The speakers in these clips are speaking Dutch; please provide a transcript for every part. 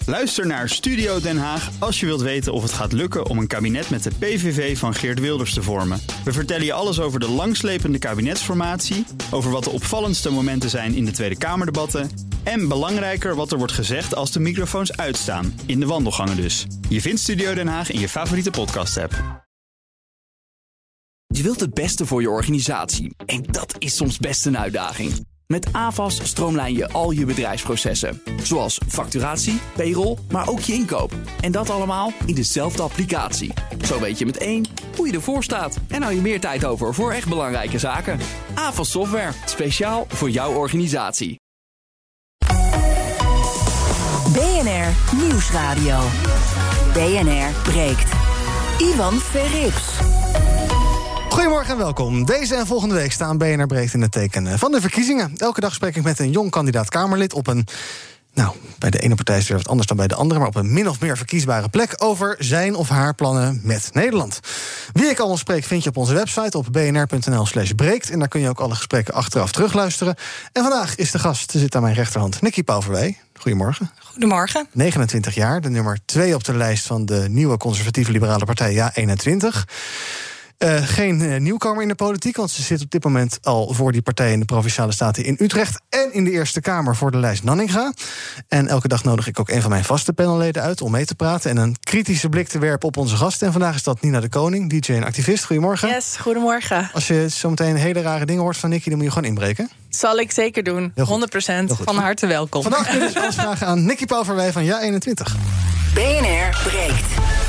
Luister naar Studio Den Haag als je wilt weten of het gaat lukken om een kabinet met de PVV van Geert Wilders te vormen. We vertellen je alles over de langslepende kabinetsformatie, over wat de opvallendste momenten zijn in de Tweede Kamerdebatten en belangrijker wat er wordt gezegd als de microfoons uitstaan, in de wandelgangen dus. Je vindt Studio Den Haag in je favoriete podcast-app. Je wilt het beste voor je organisatie en dat is soms best een uitdaging. Met AVAS stroomlijn je al je bedrijfsprocessen, zoals facturatie, payroll, maar ook je inkoop. En dat allemaal in dezelfde applicatie. Zo weet je met één hoe je ervoor staat en hou je meer tijd over voor echt belangrijke zaken. AVAS Software, speciaal voor jouw organisatie. BNR Nieuwsradio. BNR breekt. Ivan Verrips. Goedemorgen en welkom. Deze en volgende week staan BNR breekt in het teken van de verkiezingen. Elke dag spreek ik met een jong kandidaat-Kamerlid op een... Nou, bij de ene partij is het weer wat anders dan bij de andere, maar op een min of meer verkiesbare plek over zijn of haar plannen met Nederland. Wie ik allemaal spreek vind je op onze website op bnr.nl/breekt. En daar kun je ook alle gesprekken achteraf terugluisteren. En vandaag is de gast, zit aan mijn rechterhand, Nikki Pauverwij. Goedemorgen. Goedemorgen. 29 jaar, de nummer 2 op de lijst van de nieuwe conservatieve liberale partij Ja21. Geen nieuwkomer in de politiek, want ze zit op dit moment al voor die partij in de Provinciale Staten in Utrecht en in de Eerste Kamer voor de lijst Nanninga. En elke dag nodig ik ook een van mijn vaste panelleden uit om mee te praten en een kritische blik te werpen op onze gasten. En vandaag is dat Nina de Koning, DJ en activist. Goedemorgen. Yes, goedemorgen. Als je zometeen hele rare dingen hoort van Nikki, dan moet je gewoon inbreken. Zal ik zeker doen. 100%. Van harte welkom. Vandaag kun je dus alles vragen aan Nikki Pauverwij van Ja21. BNR breekt.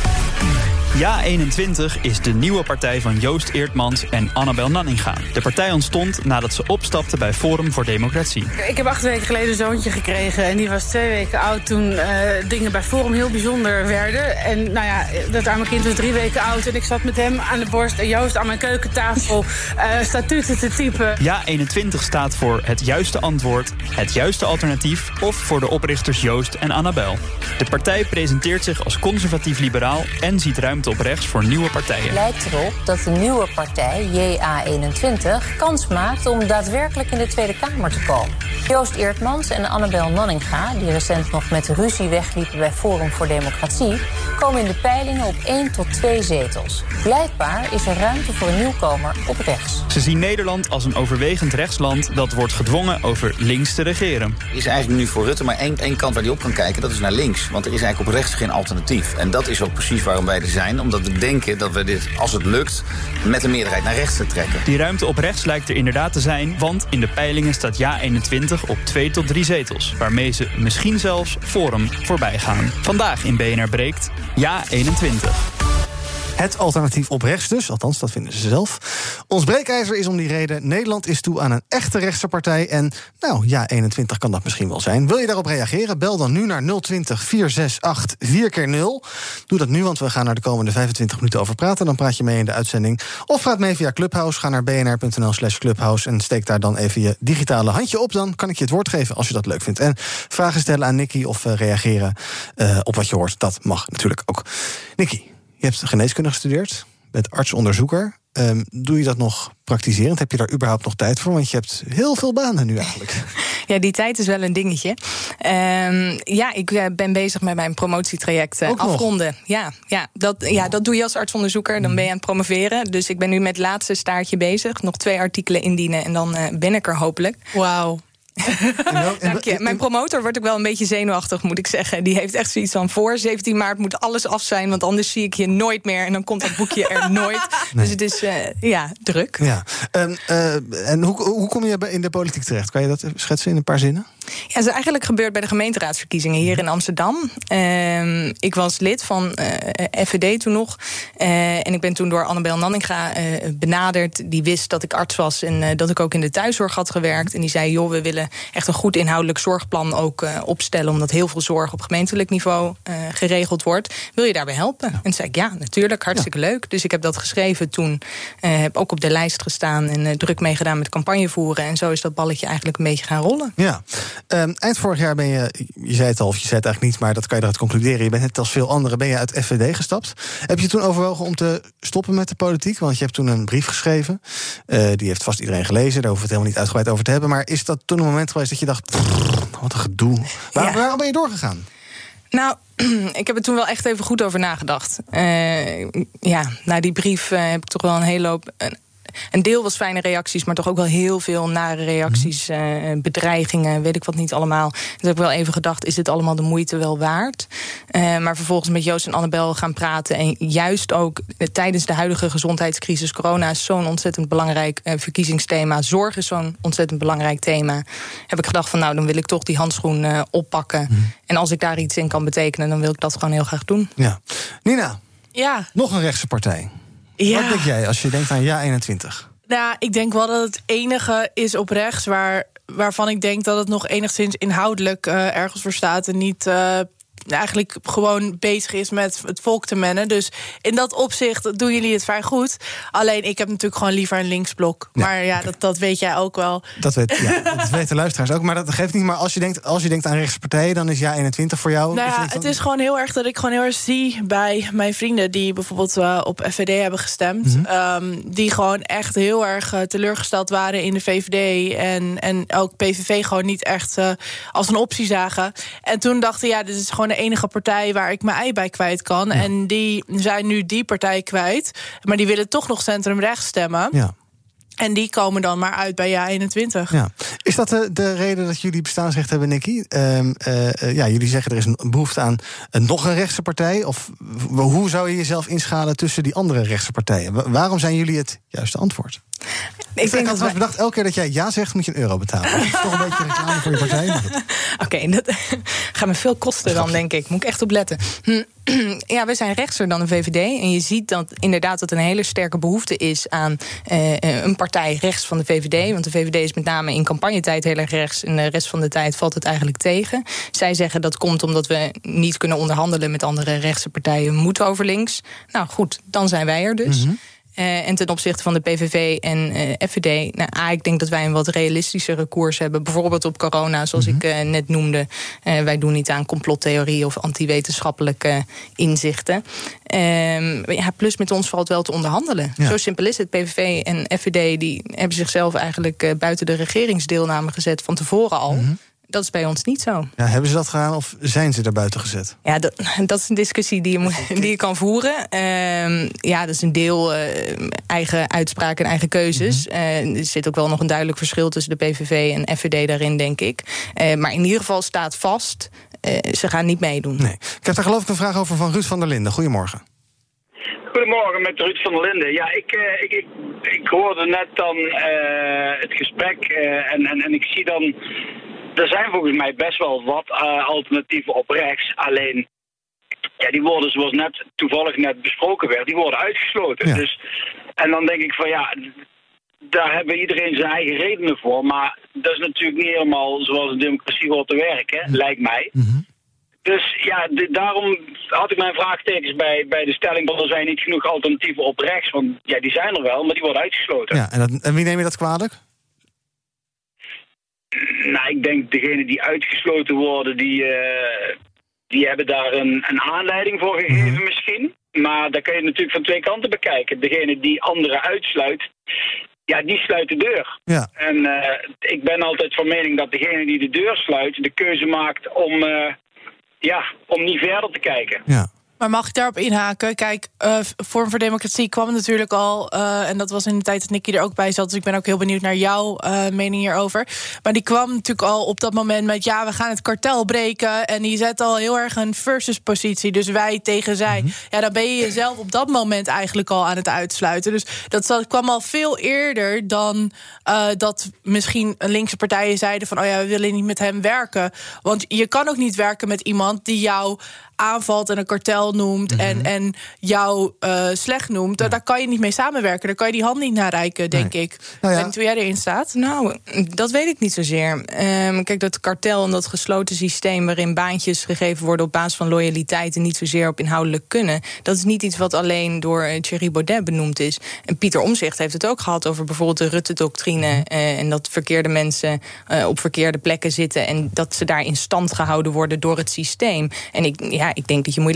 Ja21 is de nieuwe partij van Joost Eertmans en Annabel Nanninga. De partij ontstond nadat ze opstapte bij Forum voor Democratie. Ik heb 8 weken geleden een zoontje gekregen en die was 2 weken oud toen dingen bij Forum heel bijzonder werden. En nou ja, dat arme kind was 3 weken oud en ik zat met hem aan de borst en Joost aan mijn keukentafel statuten te typen. Ja21 staat voor het juiste antwoord, het juiste alternatief of voor de oprichters Joost en Annabel. De partij presenteert zich als conservatief-liberaal en ziet ruimte op rechts voor nieuwe partijen. Het lijkt erop dat de nieuwe partij, JA21, kans maakt om daadwerkelijk in de Tweede Kamer te komen. Joost Eertmans en Annabel Nanninga, die recent nog met ruzie wegliepen bij Forum voor Democratie, komen in de peilingen op 1 tot 2 zetels. Blijkbaar is er ruimte voor een nieuwkomer op rechts. Ze zien Nederland als een overwegend rechtsland dat wordt gedwongen over links te regeren. Er is eigenlijk nu voor Rutte maar één kant waar hij op kan kijken, dat is naar links. Want er is eigenlijk op rechts geen alternatief. En dat is ook precies waarom wij er zijn, omdat we denken dat we dit, als het lukt, met een meerderheid naar rechts te trekken. Die ruimte op rechts lijkt er inderdaad te zijn, want in de peilingen staat Ja21 op 2 tot 3 zetels, waarmee ze misschien zelfs Forum voorbij gaan. Vandaag in BNR breekt Ja21. Het alternatief op rechts dus, althans dat vinden ze zelf. Ons breekijzer is om die reden: Nederland is toe aan een echte rechtse partij. En nou, Ja21 kan dat misschien wel zijn. Wil je daarop reageren? Bel dan nu naar 020 468 4x0. Doe dat nu, want we gaan er de komende 25 minuten over praten. Dan praat je mee in de uitzending. Of praat mee via Clubhouse. Ga naar bnr.nl/Clubhouse en steek daar dan even je digitale handje op. Dan kan ik je het woord geven als je dat leuk vindt. En vragen stellen aan Nikki of reageren op wat je hoort. Dat mag natuurlijk ook. Nikki, je hebt geneeskunde gestudeerd, bent arts-onderzoeker. Doe je dat nog praktiserend? Heb je daar überhaupt nog tijd voor? Want je hebt heel veel banen nu eigenlijk. Ja, die tijd is wel een dingetje. Ik ben bezig met mijn promotietraject afronden. Dat doe je als artsonderzoeker. Dan ben je aan het promoveren. Dus ik ben nu met het laatste staartje bezig. Nog 2 artikelen indienen en dan ben ik er hopelijk. Wauw. Dank je. Mijn promotor wordt ook wel een beetje zenuwachtig, moet ik zeggen. Die heeft echt zoiets van: voor 17 maart moet alles af zijn, want anders zie ik je nooit meer en dan komt dat boekje er nooit. Nee. Dus het is druk. Ja. En hoe kom je in de politiek terecht? Kan je dat schetsen in een paar zinnen? Ja, het is eigenlijk gebeurd bij de gemeenteraadsverkiezingen hier in Amsterdam. Ik was lid van FVD toen nog. En ik ben toen door Annabel Nanninga benaderd. Die wist dat ik arts was en dat ik ook in de thuiszorg had gewerkt. En die zei: joh, we willen echt een goed inhoudelijk zorgplan ook opstellen, omdat heel veel zorg op gemeentelijk niveau geregeld wordt. Wil je daarbij helpen? Ja. En toen zei ik: ja, natuurlijk, hartstikke leuk. Dus ik heb dat geschreven toen. Heb ook op de lijst gestaan en druk meegedaan met campagne voeren. En zo is dat balletje eigenlijk een beetje gaan rollen. Ja. Eind vorig jaar ben je zei het al, of je zei het eigenlijk niet, maar dat kan je eruit concluderen. Je bent net als veel anderen, ben je uit FVD gestapt. Heb je toen overwogen om te stoppen met de politiek? Want je hebt toen een brief geschreven. Die heeft vast iedereen gelezen, daar hoeven we het helemaal niet uitgebreid over te hebben. Maar is dat toen een moment geweest dat je dacht: wat een gedoe. Waarom ben je doorgegaan? Nou, ik heb er toen wel echt even goed over nagedacht. Na die brief heb ik toch wel een hele hoop... Een deel was fijne reacties, maar toch ook wel heel veel nare reacties. Bedreigingen, weet ik wat niet allemaal. Dus heb ik wel even gedacht, is dit allemaal de moeite wel waard? Maar vervolgens met Joost en Annabel gaan praten. En juist ook tijdens de huidige gezondheidscrisis. Corona is zo'n ontzettend belangrijk verkiezingsthema. Zorg is zo'n ontzettend belangrijk thema. Heb ik gedacht van, nou, dan wil ik toch die handschoen oppakken. En als ik daar iets in kan betekenen, dan wil ik dat gewoon heel graag doen. Ja. Nina, Ja. nog een rechtse partij. Ja. Wat denk jij als je denkt aan JA21? Nou, ik denk wel dat het enige is op rechts waarvan ik denk dat het nog enigszins inhoudelijk ergens voor staat en niet eigenlijk gewoon bezig is met het volk te mennen. Dus in dat opzicht doen jullie het vrij goed. Alleen ik heb natuurlijk gewoon liever een linksblok. Ja, maar ja, okay. dat weet jij ook wel. Dat weten de luisteraars ook. Maar dat geeft niet. Maar als je denkt aan rechtse partijen, dan is JA21 voor jou... Nou ja, het is gewoon heel erg dat ik gewoon heel erg zie bij mijn vrienden die bijvoorbeeld op FVD hebben gestemd. Die gewoon echt heel erg teleurgesteld waren in de VVD. En ook PVV gewoon niet echt als een optie zagen. En toen dachten, ja, dit is gewoon de enige partij waar ik mijn ei bij kwijt kan. Ja. En die zijn nu die partij kwijt. Maar die willen toch nog centrumrechts stemmen. Ja. En die komen dan maar uit bij JA21. Ja. Is dat de reden dat jullie bestaansrecht hebben, Nicky? Jullie zeggen er is een behoefte aan nog een rechtse partij. Of hoe zou je jezelf inschalen tussen die andere rechtse partijen? Waarom zijn jullie het juiste antwoord? Ik had wel bedacht, elke keer dat jij ja zegt, moet je €1 betalen. Dat is toch een beetje reclame voor je partij. Oké, dat gaat me veel kosten dan, denk ik. Moet ik echt op letten. Ja, we zijn rechtser dan de VVD. En je ziet dat inderdaad dat een hele sterke behoefte is aan een partij rechts van de VVD. Want de VVD is met name in campagnetijd heel erg rechts. En de rest van de tijd valt het eigenlijk tegen. Zij zeggen dat komt omdat we niet kunnen onderhandelen met andere rechtse partijen. We moeten over links. Nou goed, dan zijn wij er dus. En ten opzichte van de PVV en FVD... ik denk dat wij een wat realistischere koers hebben. Bijvoorbeeld op corona, zoals ik net noemde. Wij doen niet aan complottheorie of anti-wetenschappelijke inzichten. Plus met ons valt wel te onderhandelen. Ja. Zo simpel is het. PVV en FVD die hebben zichzelf eigenlijk buiten de regeringsdeelname gezet van tevoren al. Dat is bij ons niet zo. Ja, hebben ze dat gedaan of zijn ze daar buiten gezet? Ja, dat is een discussie die je kan voeren. Dat is een deel eigen uitspraken en eigen keuzes. Er zit ook wel nog een duidelijk verschil tussen de PVV en FVD daarin, denk ik. Maar in ieder geval staat vast, ze gaan niet meedoen. Nee. Ik heb daar geloof ik een vraag over van Ruud van der Linden. Goedemorgen. Goedemorgen, met Ruud van der Linden. Ja, ik hoorde net dan het gesprek en ik zie dan... Er zijn volgens mij best wel wat alternatieven op rechts. Alleen, die worden zoals toevallig net besproken werd, die worden uitgesloten. Ja. Dus, en dan denk ik van daar hebben iedereen zijn eigen redenen voor. Maar dat is natuurlijk niet helemaal zoals een democratie hoort te werken, lijkt mij. Dus daarom had ik mijn vraagtekens bij de stelling dat er zijn niet genoeg alternatieven op rechts. Want die zijn er wel, maar die worden uitgesloten. Ja, en wie neem je dat kwalijk? Nou, ik denk degenen die uitgesloten worden, die hebben daar een aanleiding voor gegeven misschien. Maar daar kun je natuurlijk van twee kanten bekijken. Degene die anderen uitsluit, die sluit de deur. Ja. En ik ben altijd van mening dat degene die de deur sluit de keuze maakt om niet verder te kijken. Ja. Maar mag ik daarop inhaken? Kijk, Vorm voor Democratie kwam natuurlijk al... en dat was in de tijd dat Nicky er ook bij zat... dus ik ben ook heel benieuwd naar jouw mening hierover. Maar die kwam natuurlijk al op dat moment met... we gaan het kartel breken. En die zet al heel erg een versus-positie. Dus wij tegen zij. Ja, dan ben je jezelf op dat moment eigenlijk al aan het uitsluiten. Dus dat kwam al veel eerder dan dat misschien linkse partijen zeiden... van we willen niet met hem werken. Want je kan ook niet werken met iemand die jou... aanvalt en een kartel noemt en jou slecht noemt... daar kan je niet mee samenwerken. Daar kan je die hand niet naar reiken, denk ik. Nou, weet niet hoe jij erin staat? Nou, dat weet ik niet zozeer. Kijk, dat kartel en dat gesloten systeem... waarin baantjes gegeven worden op basis van loyaliteit... en niet zozeer op inhoudelijk kunnen... dat is niet iets wat alleen door Thierry Baudet benoemd is. En Pieter Omtzigt heeft het ook gehad over bijvoorbeeld de Rutte-doctrine... en dat verkeerde mensen op verkeerde plekken zitten... en dat ze daar in stand gehouden worden door het systeem. En ik denk dat je moeilijk kan zeggen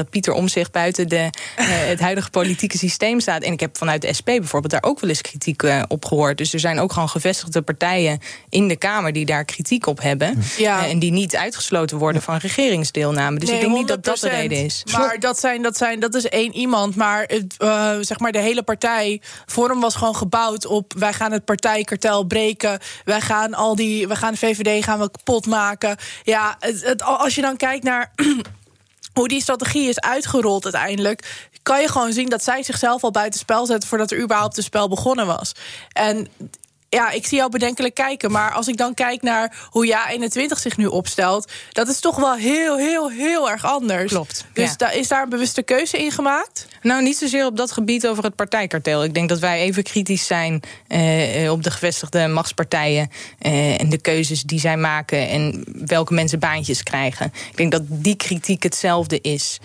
dat Pieter Omtzigt buiten het huidige politieke systeem staat. En ik heb vanuit de SP bijvoorbeeld daar ook wel eens kritiek op gehoord. Dus er zijn ook gewoon gevestigde partijen in de Kamer die daar kritiek op hebben. Ja. En die niet uitgesloten worden van regeringsdeelname. Dus ik denk niet dat dat de reden is. Maar dat is één iemand. Maar zeg maar de hele partij, Forum was gewoon gebouwd op, wij gaan het partijkartel breken. Wij gaan de VVD gaan we kapot maken. Ja, als je dan kijkt naar hoe die strategie is uitgerold uiteindelijk, kan je gewoon zien dat zij zichzelf al buitenspel zetten voordat er überhaupt een spel begonnen was. En ja, ik zie jou bedenkelijk kijken. Maar als ik dan kijk naar hoe JA21 zich nu opstelt, dat is toch wel heel, heel, heel erg anders. Klopt. Dus is daar een bewuste keuze in gemaakt? Nou, niet zozeer op dat gebied over het partijkartel. Ik denk dat wij even kritisch zijn op de gevestigde machtspartijen en de keuzes die zij maken en welke mensen baantjes krijgen. Ik denk dat die kritiek hetzelfde is.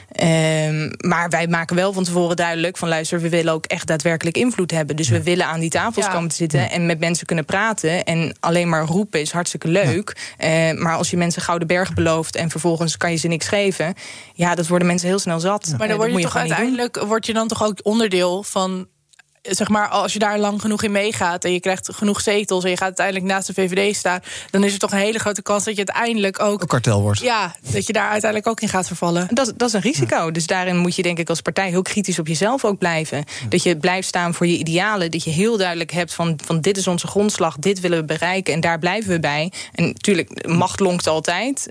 Maar wij maken wel van tevoren duidelijk van luister, we willen ook echt daadwerkelijk invloed hebben. Dus we willen aan die tafels komen te zitten en met mensen kunnen praten. En alleen maar roepen is hartstikke leuk. Maar als je mensen gouden bergen belooft en vervolgens kan je ze niks geven, ja, dat worden mensen heel snel zat. Maar dan word je toch uiteindelijk ook onderdeel van, zeg maar, als je daar lang genoeg in meegaat en je krijgt genoeg zetels en je gaat uiteindelijk naast de VVD staan, dan is er toch een hele grote kans dat je uiteindelijk ook een kartel wordt. Ja, dat je daar uiteindelijk ook in gaat vervallen. Dat is een risico. Dus daarin moet je denk ik als partij heel kritisch op jezelf ook blijven. Dat je blijft staan voor je idealen. Dat je heel duidelijk hebt van dit is onze grondslag, dit willen we bereiken en daar blijven we bij. En natuurlijk, macht lonkt altijd.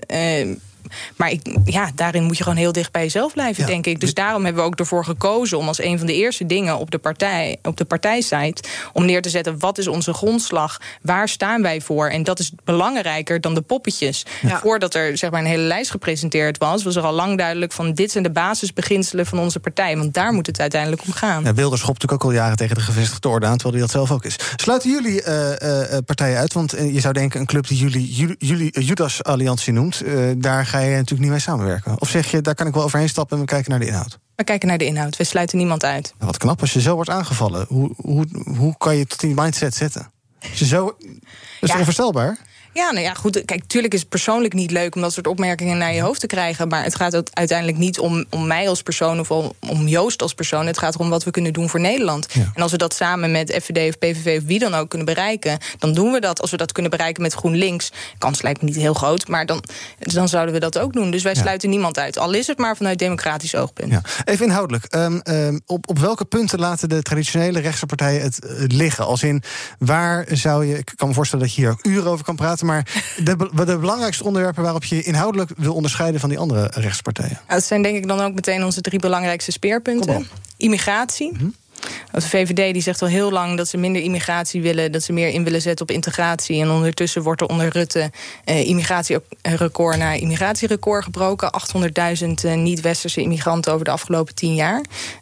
Maar daarin moet je gewoon heel dicht bij jezelf blijven, denk ik. Dus daarom hebben we ook ervoor gekozen om als een van de eerste dingen op de partijsite om neer te zetten, wat is onze grondslag? Waar staan wij voor? En dat is belangrijker dan de poppetjes. Ja. Voordat er zeg maar een hele lijst gepresenteerd was er al lang duidelijk van dit zijn de basisbeginselen van onze partij. Want daar moet het uiteindelijk om gaan. Ja, Wilders schopt natuurlijk ook al jaren tegen de gevestigde orde aan, terwijl hij dat zelf ook is. Sluiten jullie partijen uit? Want je zou denken een club die jullie Judas-alliantie noemt, daar ga je natuurlijk niet mee samenwerken. Of zeg je, daar kan ik wel overheen stappen en we kijken naar de inhoud? We kijken naar de inhoud. We sluiten niemand uit. Wat knap als je zo wordt aangevallen. Hoe kan je tot die mindset zetten? Als je zo, is het onvoorstelbaar? Ja, nou ja, goed. Kijk, tuurlijk is het persoonlijk niet leuk om dat soort opmerkingen naar je hoofd te krijgen. Maar het gaat uiteindelijk niet om mij als persoon of om Joost als persoon. Het gaat erom wat we kunnen doen voor Nederland. Ja. En als we dat samen met FVD of PVV of wie dan ook kunnen bereiken, dan doen we dat. Als we dat kunnen bereiken met GroenLinks, kans lijkt me niet heel groot, maar dan zouden we dat ook doen. Dus wij sluiten niemand uit. Al is het maar vanuit democratisch oogpunt. Ja. Even inhoudelijk. Op welke punten laten de traditionele rechtse partijen het liggen? Als in, waar zou je, ik kan me voorstellen dat je hier ook uren over kan praten, maar de belangrijkste onderwerpen waarop je inhoudelijk wil onderscheiden van die andere rechtspartijen? Dat zijn denk ik dan ook meteen onze 3 belangrijkste speerpunten. Immigratie. Mm-hmm. De VVD die zegt al heel lang dat ze minder immigratie willen, dat ze meer in willen zetten op integratie. En ondertussen wordt er onder Rutte immigratierecord na immigratierecord gebroken. 800.000 niet-westerse immigranten over de afgelopen 10 jaar.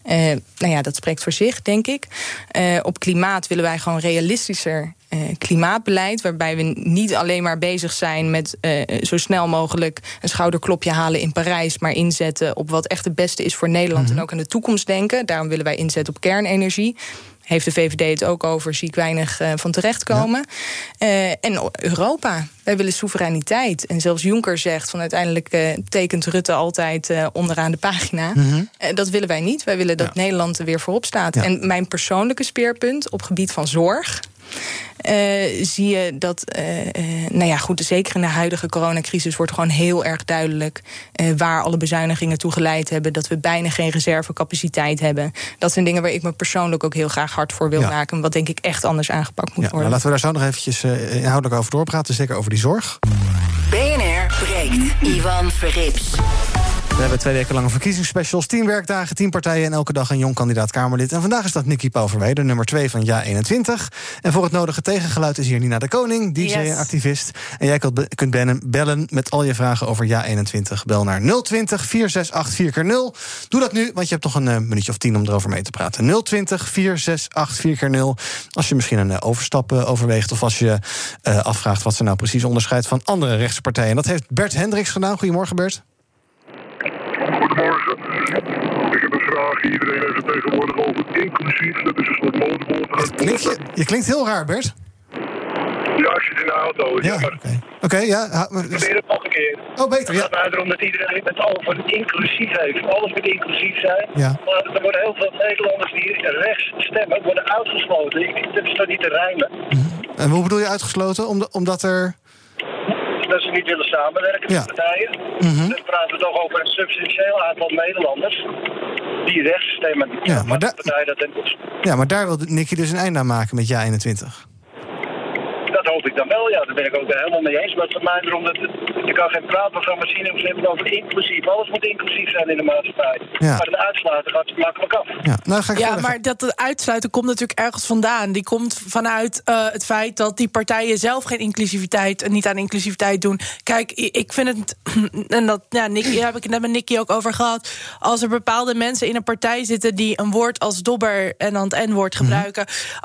Dat spreekt voor zich, denk ik. Op klimaat willen wij gewoon realistischer klimaatbeleid, waarbij we niet alleen maar bezig zijn met zo snel mogelijk een schouderklopje halen in Parijs, maar inzetten op wat echt het beste is voor Nederland en ook aan de toekomst denken. Daarom willen wij inzetten op kernenergie. Heeft de VVD het ook over, zie ik weinig van terechtkomen. Ja. En Europa. Wij willen soevereiniteit. En zelfs Juncker zegt van uiteindelijk tekent Rutte altijd onderaan de pagina. Mm-hmm. Dat willen wij niet. Wij willen dat Nederland er weer voorop staat. Ja. En mijn persoonlijke speerpunt op gebied van zorg, zie je dat, zeker in de huidige coronacrisis wordt gewoon heel erg duidelijk waar alle bezuinigingen toe geleid hebben, dat we bijna geen reservecapaciteit hebben. Dat zijn dingen waar ik me persoonlijk ook heel graag hard voor wil maken, wat denk ik echt anders aangepakt moet worden. Nou, laten we daar zo nog eventjes inhoudelijk over doorpraten, zeker over die zorg. BNR breekt. Ivan Verrips. We hebben 2 weken lange verkiezingsspecials, 10 werkdagen, 10 partijen en elke dag een jong kandidaat-Kamerlid. En vandaag is dat Nikki Pauverwij, de nummer 2 van JA21. En voor het nodige tegengeluid is hier Nina de Koning, DJ en activist. En jij kunt bellen met al je vragen over JA21. Bel naar 020 468 4x0. Doe dat nu, want je hebt toch een minuutje of 10 om erover mee te praten. 020 468 4x0. Als je misschien een overstap overweegt of als je afvraagt wat ze nou precies onderscheidt van andere rechtse partijen. En dat heeft Bert Hendricks gedaan. Goedemorgen, Bert. Goedemorgen. Ik heb een vraag. Iedereen heeft het tegenwoordig over inclusief. Dat is een soort modewoord. Je klinkt heel raar, Bert. Ja, ik zit in de auto. Ja, oké, ja. Probeer het nog een keer. Oh, beter, ja. Het gaat erom dat iedereen het over inclusief heeft. Alles moet inclusief zijn. Ja. Maar er worden heel veel Nederlanders die rechts stemmen, worden uitgesloten. Dat is toch niet te rijmen? En hoe bedoel je uitgesloten? Omdat er... Dat ze niet willen samenwerken met partijen. Dan praten we toch over een substantieel aantal Nederlanders die rechts stemmen. Ja, maar daar wil Nicky dus een einde aan maken met Ja 21. Dat hoop ik dan wel, ja. Daar ben ik ook helemaal mee eens. Maar voor mij erom dat je kan geen praatprogramma zien en we hebben het over inclusief. Alles moet inclusief zijn in de maatschappij. Ja. Maar het uitsluiten gaat makkelijk af. Ja, maar dat het uitsluiten komt natuurlijk ergens vandaan. Die komt vanuit het feit dat die partijen zelf geen inclusiviteit en niet aan inclusiviteit doen. Kijk, ik vind het, en dat Nicky, daar heb ik het net met Nicky ook over gehad. Als er bepaalde mensen in een partij zitten die een woord als dobber en dan het N-woord gebruiken.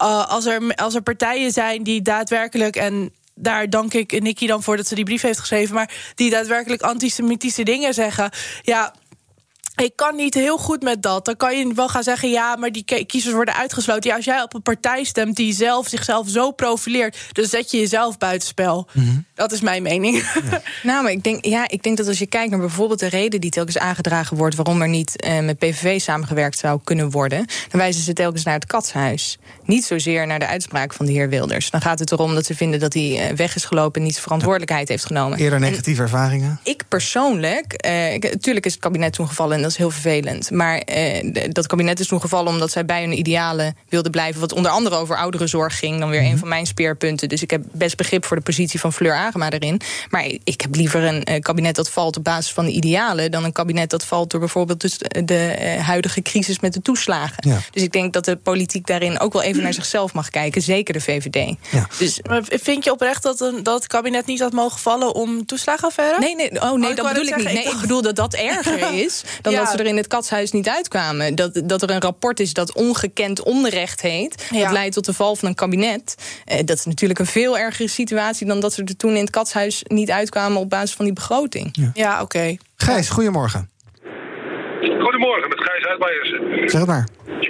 Als er partijen zijn die daadwerkelijk, en daar dank ik Nicky dan voor dat ze die brief heeft geschreven, maar die daadwerkelijk antisemitische dingen zeggen. Ja, ik kan niet heel goed met dat. Dan kan je wel gaan zeggen, ja, maar die kiezers worden uitgesloten. Ja, als jij op een partij stemt die zichzelf zo profileert, dan zet je jezelf buitenspel. Dat is mijn mening. Ja. Nou, maar ik denk dat als je kijkt naar bijvoorbeeld de reden die telkens aangedragen wordt waarom er niet met PVV samengewerkt zou kunnen worden, dan wijzen ze telkens naar het katshuis. Niet zozeer naar de uitspraak van de heer Wilders. Dan gaat het erom dat ze vinden dat hij weg is gelopen en niet zijn verantwoordelijkheid heeft genomen. Eerder negatieve ervaringen? Ik persoonlijk, natuurlijk is het kabinet toen gevallen en dat is heel vervelend. Maar dat kabinet is toen gevallen omdat zij bij hun idealen wilden blijven, wat onder andere over ouderenzorg ging, dan weer een van mijn speerpunten. Dus ik heb best begrip voor de positie van Fleur Agema daarin. Maar ik heb liever een kabinet dat valt op basis van de idealen dan een kabinet dat valt door bijvoorbeeld dus de huidige crisis met de toeslagen. Ja. Dus ik denk dat de politiek daarin ook wel even naar zichzelf mag kijken. Zeker de VVD. Ja. Dus, maar vind je oprecht dat het kabinet niet had mogen vallen om toeslagenaffaire? Nee, dat bedoel ik niet. Nee, ik bedoel dat erger is dan dat ze er in het katshuis niet uitkwamen. Dat er een rapport is dat ongekend onrecht heet. Dat leidt tot de val van een kabinet. Dat is natuurlijk een veel ergere situatie dan dat ze er toen in het katshuis niet uitkwamen op basis van die begroting. Ja, oké. Gijs, goedemorgen. Goedemorgen, met Gijs Uitmeijersen. Zeg het maar.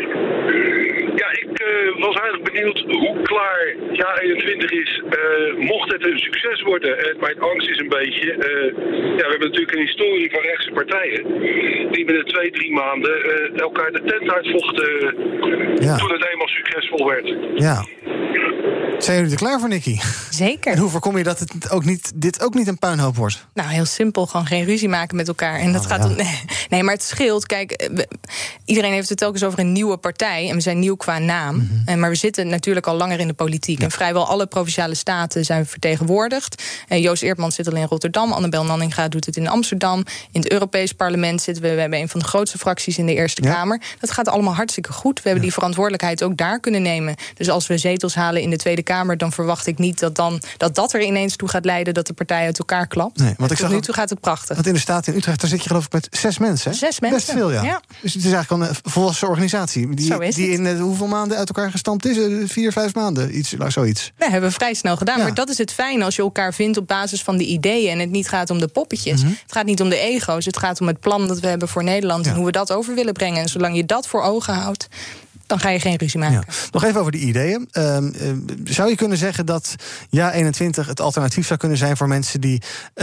Ja, ik was eigenlijk benieuwd hoe klaar Ja 21 is. Mocht het een succes worden, mijn angst is een beetje, we hebben natuurlijk een historie van rechtse partijen die binnen 2-3 maanden elkaar de tent uitvochten toen het eenmaal succesvol werd. Ja. Zijn jullie er klaar voor, Nicky? Zeker. En hoe voorkom je dat dit ook niet een puinhoop wordt? Nou, heel simpel. Gewoon geen ruzie maken met elkaar. En dat gaat om. Nee, maar het scheelt. Kijk, iedereen heeft het telkens over een nieuwe partij. En we zijn nieuw qua naam. Maar we zitten natuurlijk al langer in de politiek. En vrijwel alle provinciale staten zijn we vertegenwoordigd. Joost Eertmans zit al in Rotterdam. Annabel Nanninga doet het in Amsterdam. In het Europees Parlement zitten we. We hebben een van de grootste fracties in de Eerste Kamer. Dat gaat allemaal hartstikke goed. We hebben die verantwoordelijkheid ook daar kunnen nemen. Dus als we zetels halen in de Tweede Kamer, dan verwacht ik niet dat er ineens toe gaat leiden dat de partij uit elkaar klapt. Nee, want tot nu toe gaat het prachtig. Want in de staat in Utrecht, daar zit je geloof ik met 6 mensen. Hè? 6 mensen. Best veel, ja. Dus het is eigenlijk al een volwassen organisatie. Die in hoeveel maanden uit elkaar gestampt is? 4-5 maanden, zoiets. Dat hebben we vrij snel gedaan. Ja. Maar dat is het fijne als je elkaar vindt op basis van de ideeën en het niet gaat om de poppetjes. Het gaat niet om de ego's. Het gaat om het plan dat we hebben voor Nederland en hoe we dat over willen brengen. En zolang je dat voor ogen houdt, dan ga je geen ruzie maken. Ja. Nog even over die ideeën. Zou je kunnen zeggen dat Ja 21 het alternatief zou kunnen zijn voor mensen die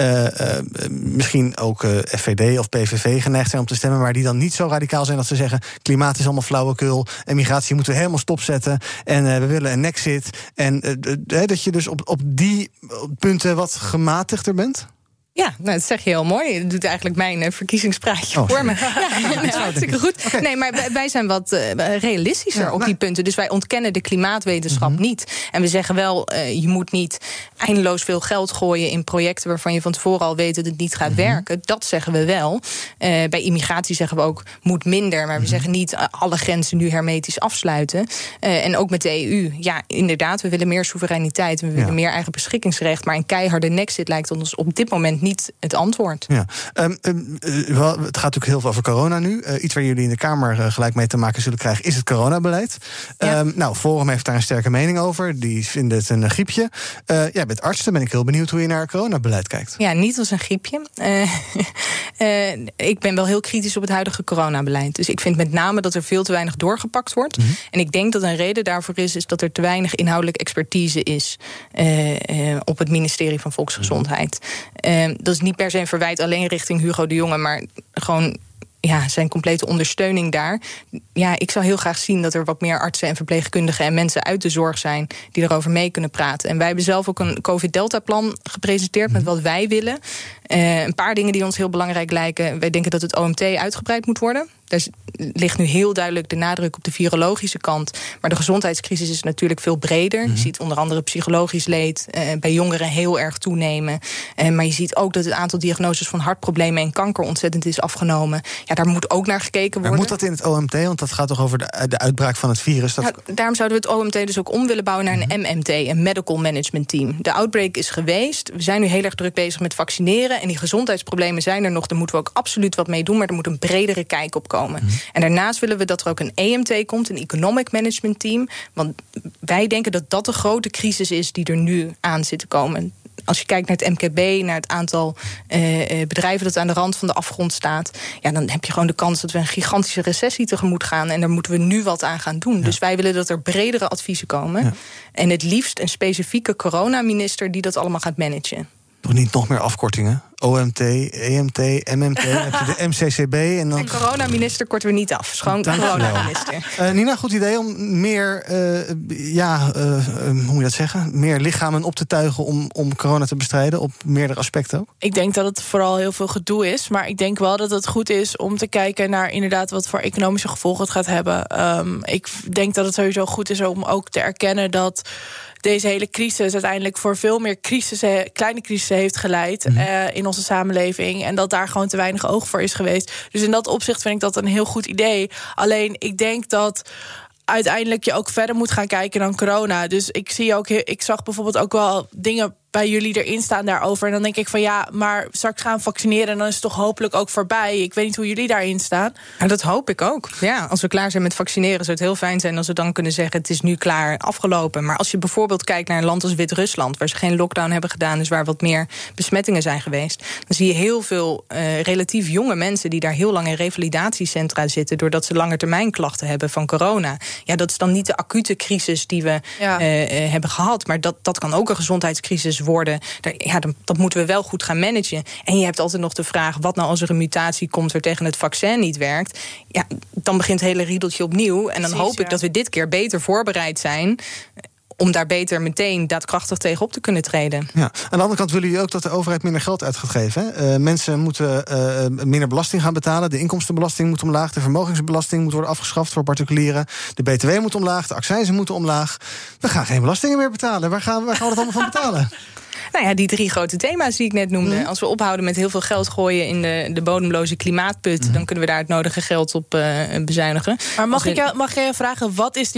misschien ook FVD of PVV geneigd zijn om te stemmen, maar die dan niet zo radicaal zijn dat ze zeggen klimaat is allemaal flauwekul en migratie moeten we helemaal stopzetten en we willen een nexit. En dat je dus op die punten wat gematigder bent? Ja, nou, dat zeg je heel mooi. Je doet eigenlijk mijn verkiezingspraatje voor me. Ja, hartstikke goed. Okay. Nee, maar wij zijn wat realistischer op die punten. Dus wij ontkennen de klimaatwetenschap niet. En we zeggen wel, je moet niet eindeloos veel geld gooien in projecten waarvan je van tevoren al weet dat het niet gaat werken. Dat zeggen we wel. Bij immigratie zeggen we ook, moet minder. Maar we zeggen niet alle grenzen nu hermetisch afsluiten. En ook met de EU. Ja, inderdaad, we willen meer soevereiniteit. We willen meer eigen beschikkingsrecht. Maar een keiharde nexit lijkt ons op dit moment niet het antwoord. Ja. Het gaat natuurlijk heel veel over corona nu. Iets waar jullie in de Kamer gelijk mee te maken zullen krijgen is het coronabeleid. Ja. Forum heeft daar een sterke mening over. Die vinden het een griepje. Jij bent arts, dan ben ik heel benieuwd hoe je naar coronabeleid kijkt. Ja, niet als een griepje. Ik ben wel heel kritisch op het huidige coronabeleid. Dus ik vind met name dat er veel te weinig doorgepakt wordt. Mm-hmm. En ik denk dat een reden daarvoor is dat er te weinig inhoudelijke expertise is op het ministerie van Volksgezondheid. Dat is niet per se een verwijt alleen richting Hugo de Jonge, maar gewoon zijn complete ondersteuning daar. Ja, ik zou heel graag zien dat er wat meer artsen en verpleegkundigen en mensen uit de zorg zijn die erover mee kunnen praten. En wij hebben zelf ook een COVID-Delta-plan gepresenteerd met wat wij willen. Een paar dingen die ons heel belangrijk lijken. Wij denken dat het OMT uitgebreid moet worden. Daar ligt nu heel duidelijk de nadruk op de virologische kant. Maar de gezondheidscrisis is natuurlijk veel breder. Mm-hmm. Je ziet onder andere psychologisch leed bij jongeren heel erg toenemen. Maar je ziet ook dat het aantal diagnoses van hartproblemen en kanker ontzettend is afgenomen. Ja, daar moet ook naar gekeken worden. Maar moet dat in het OMT? Want dat gaat toch over de uitbraak van het virus? Daarom zouden we het OMT dus ook om willen bouwen naar een MMT, een Medical Management Team. De outbreak is geweest. We zijn nu heel erg druk bezig met vaccineren. En die gezondheidsproblemen zijn er nog. Daar moeten we ook absoluut wat mee doen. Maar er moet een bredere kijk op komen. Mm-hmm. En daarnaast willen we dat er ook een EMT komt, een Economic Management Team. Want wij denken dat dat de grote crisis is die er nu aan zit te komen. Als je kijkt naar het MKB, naar het aantal bedrijven dat aan de rand van de afgrond staat, dan heb je gewoon de kans dat we een gigantische recessie tegemoet gaan. En daar moeten we nu wat aan gaan doen. Ja. Dus wij willen dat er bredere adviezen komen. Ja. En het liefst een specifieke coronaminister die dat allemaal gaat managen. Toch niet nog meer afkortingen? OMT, EMT, MMT, heb je de MCCB en dan... En coronaminister korten we niet af. Schoon coronaminister. Nina, goed idee om meer, hoe moet je dat zeggen? Meer lichamen op te tuigen om corona te bestrijden op meerdere aspecten ook? Ik denk dat het vooral heel veel gedoe is. Maar ik denk wel dat het goed is om te kijken naar inderdaad wat voor economische gevolgen het gaat hebben. Ik denk dat het sowieso goed is om ook te erkennen dat deze hele crisis uiteindelijk voor veel meer kleine crisissen heeft geleid in onze samenleving. En dat daar gewoon te weinig oog voor is geweest. Dus in dat opzicht vind ik dat een heel goed idee. Alleen, ik denk dat uiteindelijk je ook verder moet gaan kijken dan corona. Dus ik zag bijvoorbeeld ook wel dingen bij jullie erin staan daarover. En dan denk ik van maar straks gaan vaccineren en dan is het toch hopelijk ook voorbij. Ik weet niet hoe jullie daarin staan. Nou, dat hoop ik ook. Ja, als we klaar zijn met vaccineren zou het heel fijn zijn als we dan kunnen zeggen het is nu klaar, afgelopen. Maar als je bijvoorbeeld kijkt naar een land als Wit-Rusland, waar ze geen lockdown hebben gedaan, dus waar wat meer besmettingen zijn geweest, dan zie je heel veel relatief jonge mensen die daar heel lang in revalidatiecentra zitten, doordat ze langetermijnklachten hebben van corona. Ja, dat is dan niet de acute crisis die we hebben gehad, maar dat kan ook een gezondheidscrisis worden. Dat moeten we wel goed gaan managen. En je hebt altijd nog de vraag, wat nou als er een mutatie komt waar tegen het vaccin niet werkt? Ja, dan begint het hele riedeltje opnieuw. En dan hoop ik dat we dit keer beter voorbereid zijn om daar beter meteen daadkrachtig tegen op te kunnen treden. Ja. Aan de andere kant willen jullie ook dat de overheid minder geld uit gaat geven. Hè? Mensen moeten minder belasting gaan betalen. De inkomstenbelasting moet omlaag. De vermogensbelasting moet worden afgeschaft voor particulieren. De BTW moet omlaag. De accijnzen moeten omlaag. We gaan geen belastingen meer betalen. Waar gaan we dat allemaal van betalen? Nou ja, die 3 grote thema's die ik net noemde. Als we ophouden met heel veel geld gooien in de bodemloze klimaatput, dan kunnen we daar het nodige geld op bezuinigen. Maar mag ik je vragen,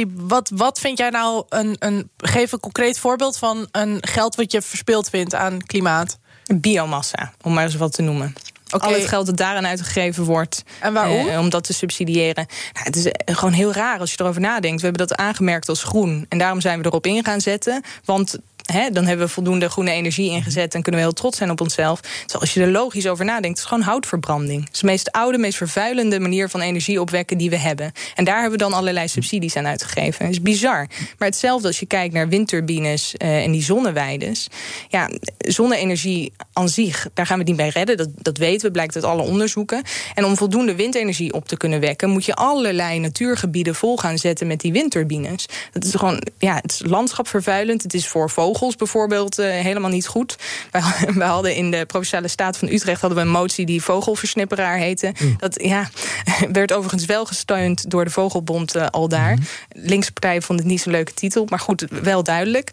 wat vind jij nou geef een concreet voorbeeld van een geld wat je verspild vindt aan klimaat? Biomassa, om maar eens wat te noemen. Al het geld dat daaraan uitgegeven wordt. En waarom? Om dat te subsidiëren. Nou, het is gewoon heel raar als je erover nadenkt. We hebben dat aangemerkt als groen. En daarom zijn we erop in gaan zetten. Want dan hebben we voldoende groene energie ingezet en kunnen we heel trots zijn op onszelf. Dus als je er logisch over nadenkt, het is gewoon houtverbranding. Het is de meest oude, meest vervuilende manier van energie opwekken die we hebben. En daar hebben we dan allerlei subsidies aan uitgegeven. Dat is bizar. Maar hetzelfde als je kijkt naar windturbines en die zonneweides. Ja, zonne-energie aan zich, daar gaan we het niet bij redden. Dat weten we, blijkt uit alle onderzoeken. En om voldoende windenergie op te kunnen wekken, moet je allerlei natuurgebieden vol gaan zetten met die windturbines. Dat is gewoon, het is landschapvervuilend. Het is voor vogels bijvoorbeeld helemaal niet goed. We hadden in de Provinciale Staat van Utrecht een motie die vogelversnipperaar heette. Dat werd overigens wel gesteund door de Vogelbond al daar. Linkse partijen vonden het niet zo'n leuke titel, maar goed, wel duidelijk.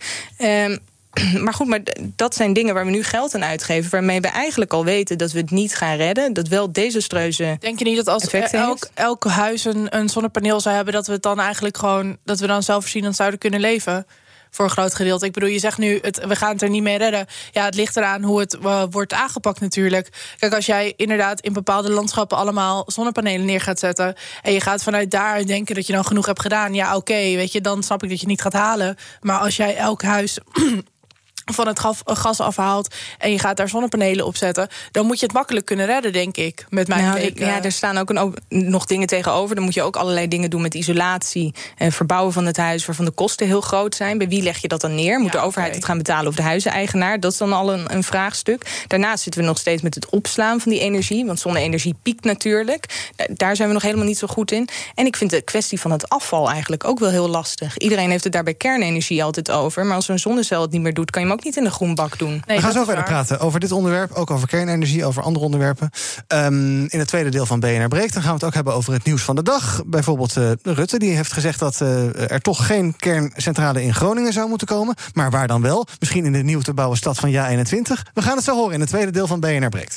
Maar dat zijn dingen waar we nu geld aan uitgeven, waarmee we eigenlijk al weten dat we het niet gaan redden, dat wel desastreuze. Denk je niet dat als elk huis een zonnepaneel zou hebben, dat we het dan eigenlijk gewoon, dat we dan zelfvoorzienend zouden kunnen leven? Voor een groot gedeelte. Ik bedoel, je zegt nu, we gaan het er niet mee redden. Ja, het ligt eraan hoe het wordt aangepakt natuurlijk. Kijk, als jij inderdaad in bepaalde landschappen allemaal zonnepanelen neer gaat zetten en je gaat vanuit daar denken dat je dan genoeg hebt gedaan, ja, oké, weet je, dan snap ik dat je het niet gaat halen. Maar als jij elk huis van het gas afhaalt en je gaat daar zonnepanelen op zetten, dan moet je het makkelijk kunnen redden, denk ik. Met mijn er staan ook nog dingen tegenover. Dan moet je ook allerlei dingen doen met isolatie, verbouwen van het huis, waarvan de kosten heel groot zijn. Bij wie leg je dat dan neer? Moet de overheid het gaan betalen of de huizeneigenaar? Dat is dan al een vraagstuk. Daarnaast zitten we nog steeds met het opslaan van die energie, want zonne-energie piekt natuurlijk. Daar zijn we nog helemaal niet zo goed in. En ik vind de kwestie van het afval eigenlijk ook wel heel lastig. Iedereen heeft het daar bij kernenergie altijd over, maar als zo'n zonnecel het niet meer doet, kan je hem ook niet in de groenbak doen. We gaan zo verder praten over dit onderwerp, ook over kernenergie, over andere onderwerpen. In het tweede deel van BNR Breekt, dan gaan we het ook hebben over het nieuws van de dag. Bijvoorbeeld Rutte, die heeft gezegd dat er toch geen kerncentrale in Groningen zou moeten komen. Maar waar dan wel? Misschien in de nieuw te bouwen stad van JA21. We gaan het zo horen in het tweede deel van BNR Breekt.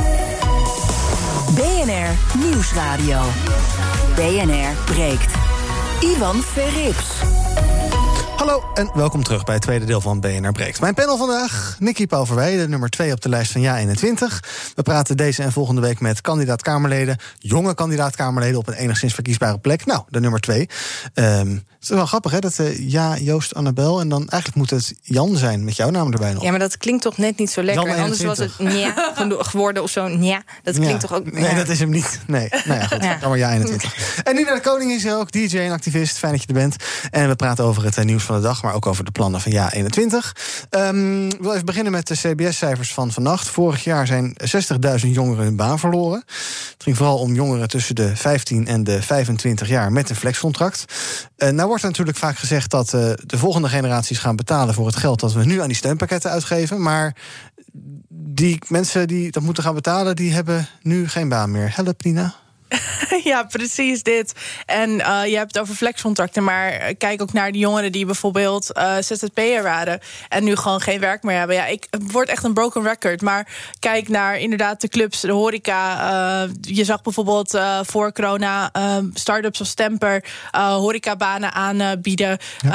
BNR Nieuwsradio. BNR Breekt. Ivan Verrips. Hallo en welkom terug bij het tweede deel van BNR Breekt. Mijn panel vandaag, Nicky Pauverwij, de nummer 2 op de lijst van JA21. We praten deze en volgende week met kandidaat-Kamerleden, jonge kandidaat-Kamerleden op een enigszins verkiesbare plek. Nou, de nummer 2. Het is wel grappig, hè, dat Joost, Annabel en dan eigenlijk moet het Jan zijn, met jouw naam erbij nog. Ja, maar dat klinkt toch net niet zo lekker. En anders was het geworden of zo. Dat klinkt toch ook... Nee, dat is hem niet. Nee, nou ja, goed. Dan maar JA21. En Nina de Koning is er ook, DJ en activist. Fijn dat je er bent. En we praten over het nieuws van de dag, maar ook over de plannen van JA21. Ik wil even beginnen met de CBS-cijfers van vannacht. Vorig jaar zijn 60.000 jongeren hun baan verloren. Het ging vooral om jongeren tussen de 15 en de 25 jaar met een flexcontract. Nou wordt er natuurlijk vaak gezegd dat de volgende generaties gaan betalen voor het geld dat we nu aan die steunpakketten uitgeven. Maar die mensen die dat moeten gaan betalen, die hebben nu geen baan meer. Help, Nina. Ja, precies dit. En je hebt het over flexcontracten, maar kijk ook naar de jongeren die bijvoorbeeld ZZP'er waren en nu gewoon geen werk meer hebben. Ja, het wordt echt een broken record. Maar kijk naar inderdaad de clubs, de horeca. Je zag bijvoorbeeld voor corona start-ups als Stemper horecabanen aanbieden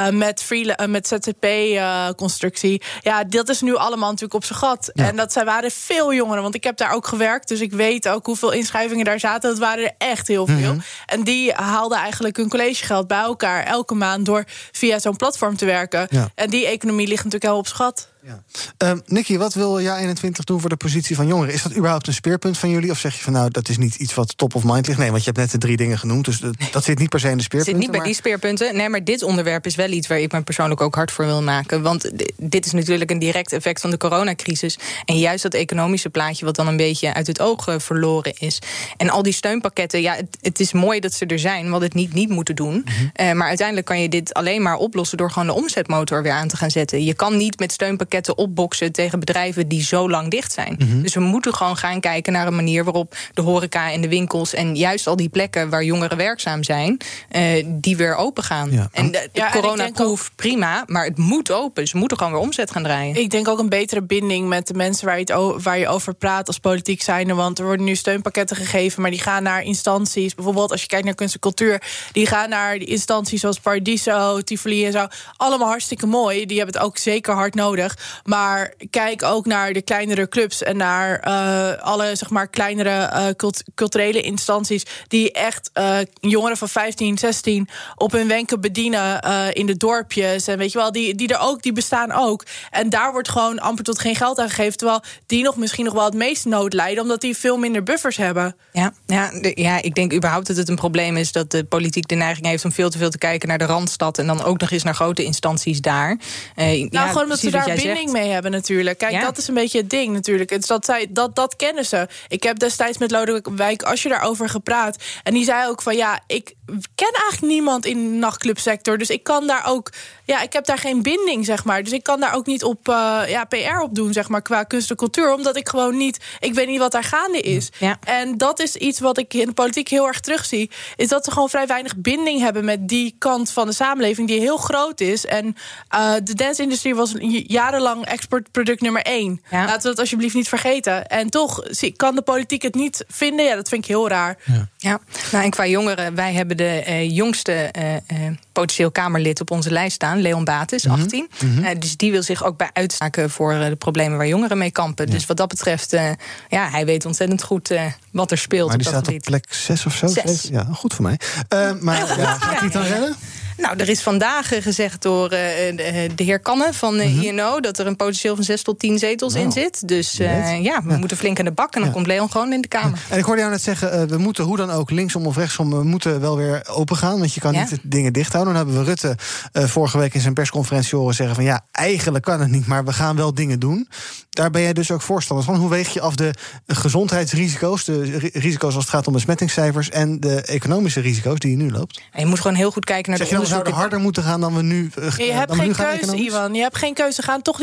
met ZZP-constructie. Ja, dat is nu allemaal natuurlijk op zijn gat. Ja. En dat waren veel jongeren, want ik heb daar ook gewerkt, dus ik weet ook hoeveel inschrijvingen daar zaten. Dat waren er echt heel veel. Mm-hmm. En die haalden eigenlijk hun collegegeld bij elkaar elke maand door via zo'n platform te werken. Ja. En die economie ligt natuurlijk heel op schat. Ja. Nicky, wat wil JA21 doen voor de positie van jongeren? Is dat überhaupt een speerpunt van jullie? Of zeg je van nou, dat is niet iets wat top of mind ligt? Nee, want je hebt net de 3 dingen genoemd, dus dat zit niet per se in de speerpunten. Het zit niet bij die speerpunten. Nee, maar dit onderwerp is wel iets waar ik me persoonlijk ook hard voor wil maken. Want dit is natuurlijk een direct effect van de coronacrisis. En juist dat economische plaatje wat dan een beetje uit het oog verloren is. En al die steunpakketten, ja, het is mooi dat ze er zijn. We hadden het niet moeten doen. Mm-hmm. Maar uiteindelijk kan je dit alleen maar oplossen door gewoon de omzetmotor weer aan te gaan zetten. Je kan niet met steunpakketten opboksen tegen bedrijven die zo lang dicht zijn. Mm-hmm. Dus we moeten gewoon gaan kijken naar een manier waarop de horeca en de winkels en juist al die plekken waar jongeren werkzaam zijn, die weer open gaan. Ja. En de corona-proof, prima, maar het moet open. Ze moeten gewoon weer omzet gaan draaien. Ik denk ook een betere binding met de mensen waar je over praat als politiek zijnde, want er worden nu steunpakketten gegeven, maar die gaan naar instanties. Bijvoorbeeld als je kijkt naar kunst en cultuur, die gaan naar die instanties zoals Paradiso, Tivoli en zo. Allemaal hartstikke mooi. Die hebben het ook zeker hard nodig. Maar kijk ook naar de kleinere clubs en naar alle zeg maar kleinere culturele instanties die echt jongeren van 15, 16 op hun wenken bedienen in de dorpjes. En weet je wel, die bestaan ook. En daar wordt gewoon amper tot geen geld aan gegeven, terwijl die misschien nog wel het meeste nood lijden, omdat die veel minder buffers hebben. Ja, ik denk überhaupt dat het een probleem is dat de politiek de neiging heeft om veel te veel te kijken naar de Randstad en dan ook nog eens naar grote instanties daar. Gewoon omdat ze daar binding mee hebben natuurlijk. Kijk, dat is een beetje het ding natuurlijk. Het is dat kennen ze. Ik heb destijds met Lodewijk Asscher daarover gepraat. En die zei ook van ik ken eigenlijk niemand in de nachtclubsector. Dus ik kan daar ook... Ja, ik heb daar geen binding, zeg maar. Dus ik kan daar ook niet op PR op doen, zeg maar, qua kunst en cultuur. Omdat ik gewoon niet... Ik weet niet wat daar gaande is. Ja. En dat is iets wat ik in de politiek heel erg terugzie. Is dat ze gewoon vrij weinig binding hebben met die kant van de samenleving die heel groot is. En de dance-industrie was jarenlang exportproduct nummer 1. Ja. Laten we dat alsjeblieft niet vergeten. En toch kan de politiek het niet vinden. Ja, dat vind ik heel raar. Ja. Nou, en qua jongeren, wij hebben de jongste potentieel Kamerlid op onze lijst staan. Leon Bates, 18. Mm-hmm. Dus die wil zich ook bij uitspraken voor de problemen waar jongeren mee kampen. Ja. Dus wat dat betreft, hij weet ontzettend goed wat er speelt. Maar die staat op plek 6 of zo? 6. Ja, goed voor mij. Maar gaat hij het dan redden? Nou, er is vandaag gezegd door de heer Kannen van INO... dat er een potentieel van 6 tot 10 zetels in zit. Dus we moeten flink aan de bak en dan komt Leon gewoon in de Kamer. En ik hoorde jou net zeggen, we moeten hoe dan ook linksom of rechtsom... we moeten wel weer open gaan, want je kan niet de dingen dicht houden. Dan hebben we Rutte vorige week in zijn persconferentie horen zeggen van... eigenlijk kan het niet, maar we gaan wel dingen doen. Daar ben jij dus ook voorstander van. Hoe weeg je af de gezondheidsrisico's... de risico's als het gaat om besmettingscijfers... en de economische risico's die je nu loopt? En je moet gewoon heel goed kijken naar de onderzoeken. We zouden harder moeten gaan dan we nu je hebt geen keuze, Iwan. Je hebt geen keuze. Gaan toch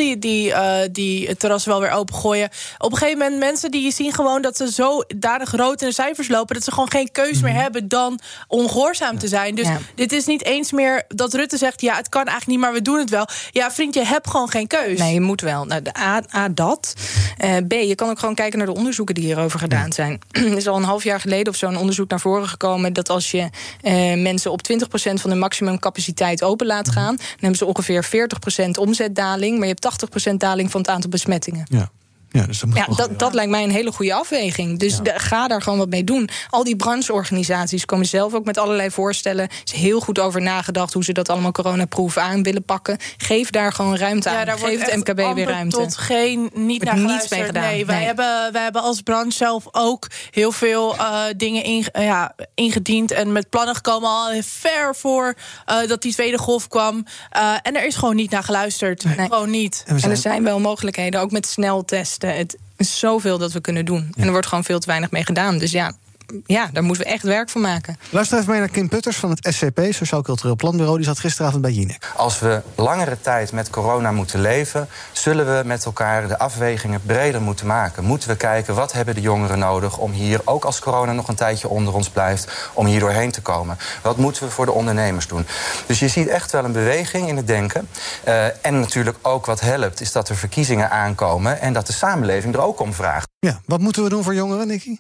die terrassen wel weer opengooien. Op een gegeven moment mensen die zien gewoon... dat ze zo danig rood in de cijfers lopen... dat ze gewoon geen keuze meer hebben dan ongehoorzaam te zijn. Dus dit is niet eens meer dat Rutte zegt... het kan eigenlijk niet, maar we doen het wel. Ja, vriend, je hebt gewoon geen keus. Nee, je moet wel. Nou, dat. B, je kan ook gewoon kijken naar de onderzoeken die hierover gedaan zijn. Er is al een half jaar geleden of zo een onderzoek naar voren gekomen... dat als je mensen op 20% van de maximumcapaciteit open laat gaan... dan hebben ze ongeveer 40% omzetdaling... maar je hebt 80% daling van het aantal besmettingen. Ja, dus dat lijkt mij een hele goede afweging. Dus ga daar gewoon wat mee doen. Al die brancheorganisaties komen zelf ook met allerlei voorstellen. Er is heel goed over nagedacht hoe ze dat allemaal coronaproof aan willen pakken. Geef daar gewoon ruimte aan. Geef het MKB weer ruimte. Tot niet naar niets mee gedaan. Nee, wij hebben als branche zelf ook heel veel dingen ingediend en met plannen gekomen al ver voor dat die tweede golf kwam. En er is gewoon niet naar geluisterd. Nee. Gewoon niet. En er zijn wel mogelijkheden, ook met sneltesten. Het is zoveel dat we kunnen doen. En er wordt gewoon veel te weinig mee gedaan. Dus daar moeten we echt werk van maken. Luister even mee naar Kim Putters van het SCP, Sociaal Cultureel Planbureau. Die zat gisteravond bij Jinek. Als we langere tijd met corona moeten leven... zullen we met elkaar de afwegingen breder moeten maken. Moeten we kijken, wat hebben de jongeren nodig... om hier, ook als corona nog een tijdje onder ons blijft... om hier doorheen te komen. Wat moeten we voor de ondernemers doen? Dus je ziet echt wel een beweging in het denken. En natuurlijk ook wat helpt, is dat er verkiezingen aankomen... en dat de samenleving er ook om vraagt. Ja, wat moeten we doen voor jongeren, Nicky?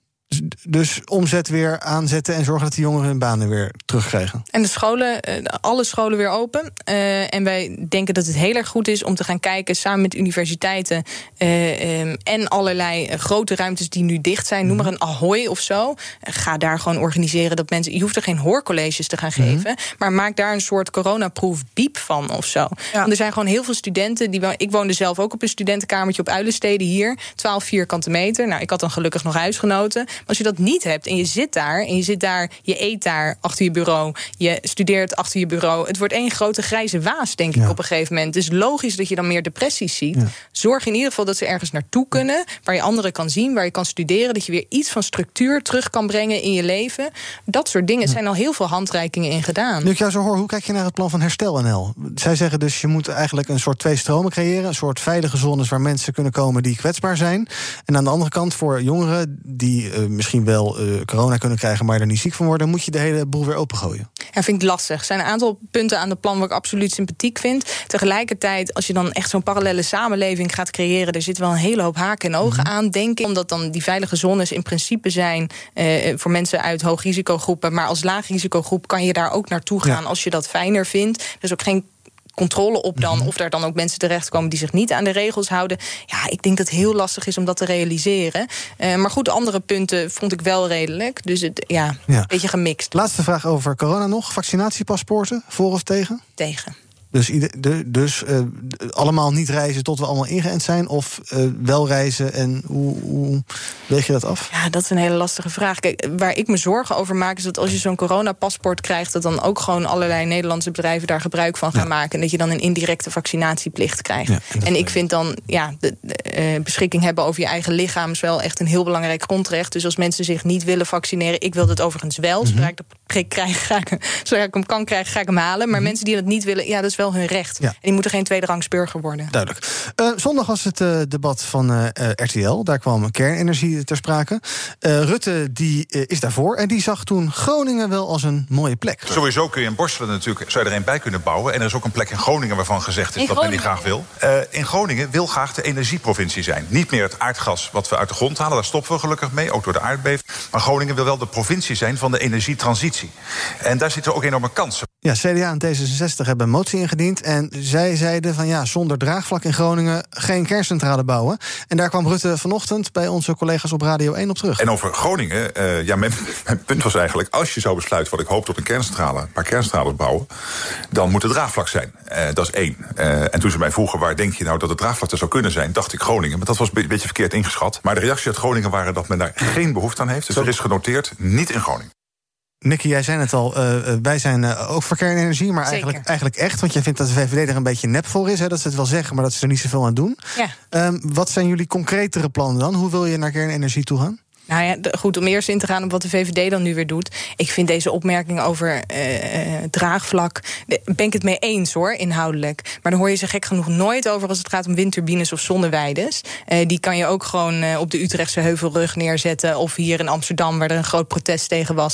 Dus omzet weer aanzetten en zorgen dat die jongeren hun banen weer terugkrijgen. En de scholen, alle scholen weer open. En wij denken dat het heel erg goed is om te gaan kijken... samen met universiteiten en allerlei grote ruimtes die nu dicht zijn. Noem maar een Ahoy of zo. Ga daar gewoon organiseren dat mensen... Je hoeft er geen hoorcolleges te gaan geven... maar maak daar een soort coronaproof biep van of zo. Want er zijn gewoon heel veel studenten... Ik woonde zelf ook op een studentenkamertje op Uilenstede hier. 12 vierkante meter. Nou, ik had dan gelukkig nog huisgenoten... Als je dat niet hebt en je zit daar, je eet daar achter je bureau, je studeert achter je bureau. Het wordt één grote grijze waas, denk ik, op een gegeven moment. Het is logisch dat je dan meer depressies ziet. Ja. Zorg in ieder geval dat ze ergens naartoe kunnen, waar je anderen kan zien, waar je kan studeren, dat je weer iets van structuur terug kan brengen in je leven. Dat soort dingen zijn al heel veel handreikingen in gedaan. Nu ik jou zo hoor, hoe kijk je naar het plan van Herstel NL? Zij zeggen dus, je moet eigenlijk een soort twee stromen creëren, een soort veilige zones waar mensen kunnen komen die kwetsbaar zijn. En aan de andere kant voor jongeren die misschien wel corona kunnen krijgen, maar er niet ziek van worden, moet je de hele boel weer opengooien. Ja, vind ik lastig. Er zijn een aantal punten aan het plan waar ik absoluut sympathiek vind. Tegelijkertijd, als je dan echt zo'n parallele samenleving gaat creëren, er zit wel een hele hoop haken en ogen aan, denk ik. Omdat dan die veilige zones in principe zijn voor mensen uit hoogrisicogroepen. Maar als laagrisicogroep kan je daar ook naartoe gaan als je dat fijner vindt. Er is ook geen controle op dan, of er dan ook mensen terechtkomen die zich niet aan de regels houden. Ja, ik denk dat het heel lastig is om dat te realiseren. Maar goed, andere punten vond ik wel redelijk. Dus een beetje gemixt. Laatste vraag over corona nog. Vaccinatiepaspoorten, voor of tegen? Tegen. Dus allemaal niet reizen tot we allemaal ingeënt zijn? Of wel reizen en hoe weeg je dat af? Ja, dat is een hele lastige vraag. Kijk, waar ik me zorgen over maak is dat als je zo'n coronapaspoort krijgt, dat dan ook gewoon allerlei Nederlandse bedrijven daar gebruik van gaan maken. En dat je dan een indirecte vaccinatieplicht krijgt. Ja, en ik vind dan de beschikking hebben over je eigen lichaam is wel echt een heel belangrijk grondrecht. Dus als mensen zich niet willen vaccineren, ik wil dat overigens wel. Zodra ik hem kan krijgen, ga ik hem halen. Maar mensen die dat niet willen, dat is wel hun recht. Ja. En die moeten geen tweederangs burger worden. Duidelijk. Zondag was het debat van RTL. Daar kwam kernenergie ter sprake. Rutte die is daarvoor. En die zag toen Groningen wel als een mooie plek. Sowieso kun je in Borstelen natuurlijk, zou je er een bij kunnen bouwen. En er is ook een plek in Groningen waarvan gezegd is dat men die graag wil. In Groningen wil graag de energieprovincie zijn. Niet meer het aardgas wat we uit de grond halen. Daar stoppen we gelukkig mee, ook door de aardbeving. Maar Groningen wil wel de provincie zijn van de energietransitie. En daar zitten ook enorme kansen. Ja, CDA en D66 hebben een motie ingediend. En zij zeiden van zonder draagvlak in Groningen geen kerncentrale bouwen. En daar kwam Rutte vanochtend bij onze collega's op Radio 1 op terug. En over Groningen, mijn punt was eigenlijk, als je zou besluiten, wat ik hoop, tot een paar kerncentrales bouwen, dan moet het draagvlak zijn. Dat is 1. En toen ze mij vroegen, waar denk je nou dat het draagvlak er zou kunnen zijn, dacht ik Groningen. Maar dat was een beetje verkeerd ingeschat. Maar de reactie uit Groningen waren dat men daar geen behoefte aan heeft. Dus er is genoteerd, niet in Groningen. Nicky, jij zei het al, wij zijn ook voor kernenergie, maar eigenlijk echt. Want jij vindt dat de VVD er een beetje nep voor is. Hè, dat ze het wel zeggen, maar dat ze er niet zoveel aan doen. Ja. Wat zijn jullie concretere plannen dan? Hoe wil je naar kernenergie toe gaan? Nou ja, goed, om eerst in te gaan op wat de VVD dan nu weer doet. Ik vind deze opmerking over draagvlak, ben ik het mee eens hoor, inhoudelijk. Maar dan hoor je ze gek genoeg nooit over als het gaat om windturbines of zonneweiden. Die kan je ook gewoon op de Utrechtse Heuvelrug neerzetten, of hier in Amsterdam, waar er een groot protest tegen was.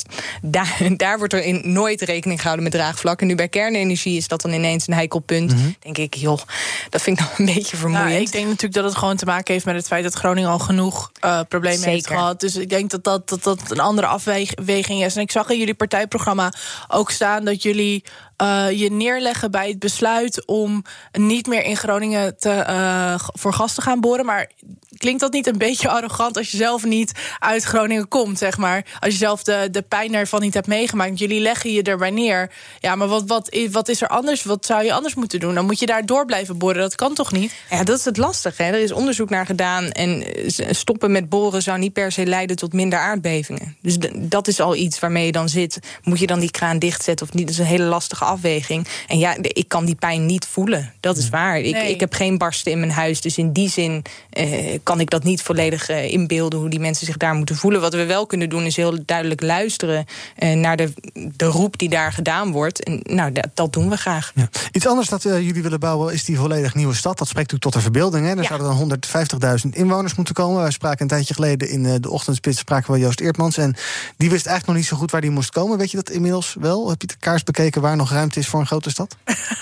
Daar wordt er nooit rekening gehouden met draagvlak. En nu bij kernenergie is dat dan ineens een heikel punt. Denk ik, joh, dat vind ik dan een beetje vermoeiend. Nou, ik denk natuurlijk dat het gewoon te maken heeft met het feit dat Groningen al genoeg problemen heeft gehad. Dus ik denk dat een andere afweging is. En ik zag in jullie partijprogramma ook staan dat jullie je neerleggen bij het besluit om niet meer in Groningen voor gas te gaan boren. Maar klinkt dat niet een beetje arrogant als je zelf niet uit Groningen komt, zeg maar? Als je zelf de pijn ervan niet hebt meegemaakt. Jullie leggen je erbij neer. Ja, maar wat is er anders? Wat zou je anders moeten doen? Dan moet je daar door blijven boren. Dat kan toch niet? Ja, dat is het lastige. Hè? Er is onderzoek naar gedaan. En stoppen met boren zou niet per se leiden tot minder aardbevingen. Dus dat is al iets waarmee je dan zit. Moet je dan die kraan dichtzetten of niet? Dat is een hele lastige afweging. En ja, ik kan die pijn niet voelen. Dat is waar. Ik heb geen barsten in mijn huis. Dus in die zin kan ik dat niet volledig inbeelden hoe die mensen zich daar moeten voelen. Wat we wel kunnen doen is heel duidelijk luisteren naar de roep die daar gedaan wordt. En nou, dat doen we graag. Ja. Iets anders dat jullie willen bouwen is die volledig nieuwe stad. Dat spreekt natuurlijk tot de verbeelding. Hè? Er zouden dan 150.000 inwoners moeten komen. Wij spraken een tijdje geleden in de ochtendspits spraken we Joost Eertmans. En die wist eigenlijk nog niet zo goed waar die moest komen. Weet je dat inmiddels wel? Heb je de kaars bekeken waar nog ruimte is voor een grote stad?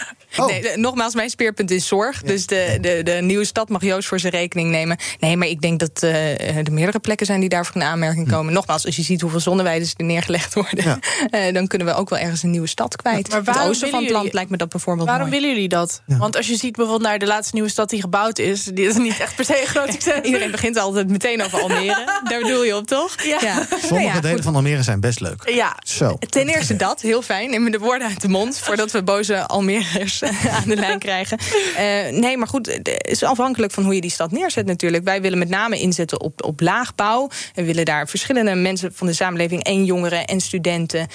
Nee, nogmaals, mijn speerpunt is zorg. Ja. Dus de nieuwe stad mag Joost voor zijn rekening nemen. Nee, maar ik denk dat er meerdere plekken zijn die daarvoor in aanmerking komen. Nogmaals, als je ziet hoeveel zonneweiden er neergelegd worden, dan kunnen we ook wel ergens een nieuwe stad kwijt. Maar het oosten van het land lijkt me dat bijvoorbeeld Waarom willen jullie dat? Ja. Want als je ziet bijvoorbeeld naar de laatste nieuwe stad die gebouwd is, die is niet echt per se een groot succes. Iedereen begint altijd meteen over Almere. Daar bedoel je op, toch? Ja. Sommige delen van Almere zijn best leuk. Ja. Zo. Ten eerste dat, heel fijn. Neem me de woorden uit de mond, voordat we boze Almere'ers aan de lijn krijgen. Nee, maar goed, het is afhankelijk van hoe je die stad neerzet natuurlijk. Wij willen met name inzetten op laagbouw. We willen daar verschillende mensen van de samenleving, en jongeren en studenten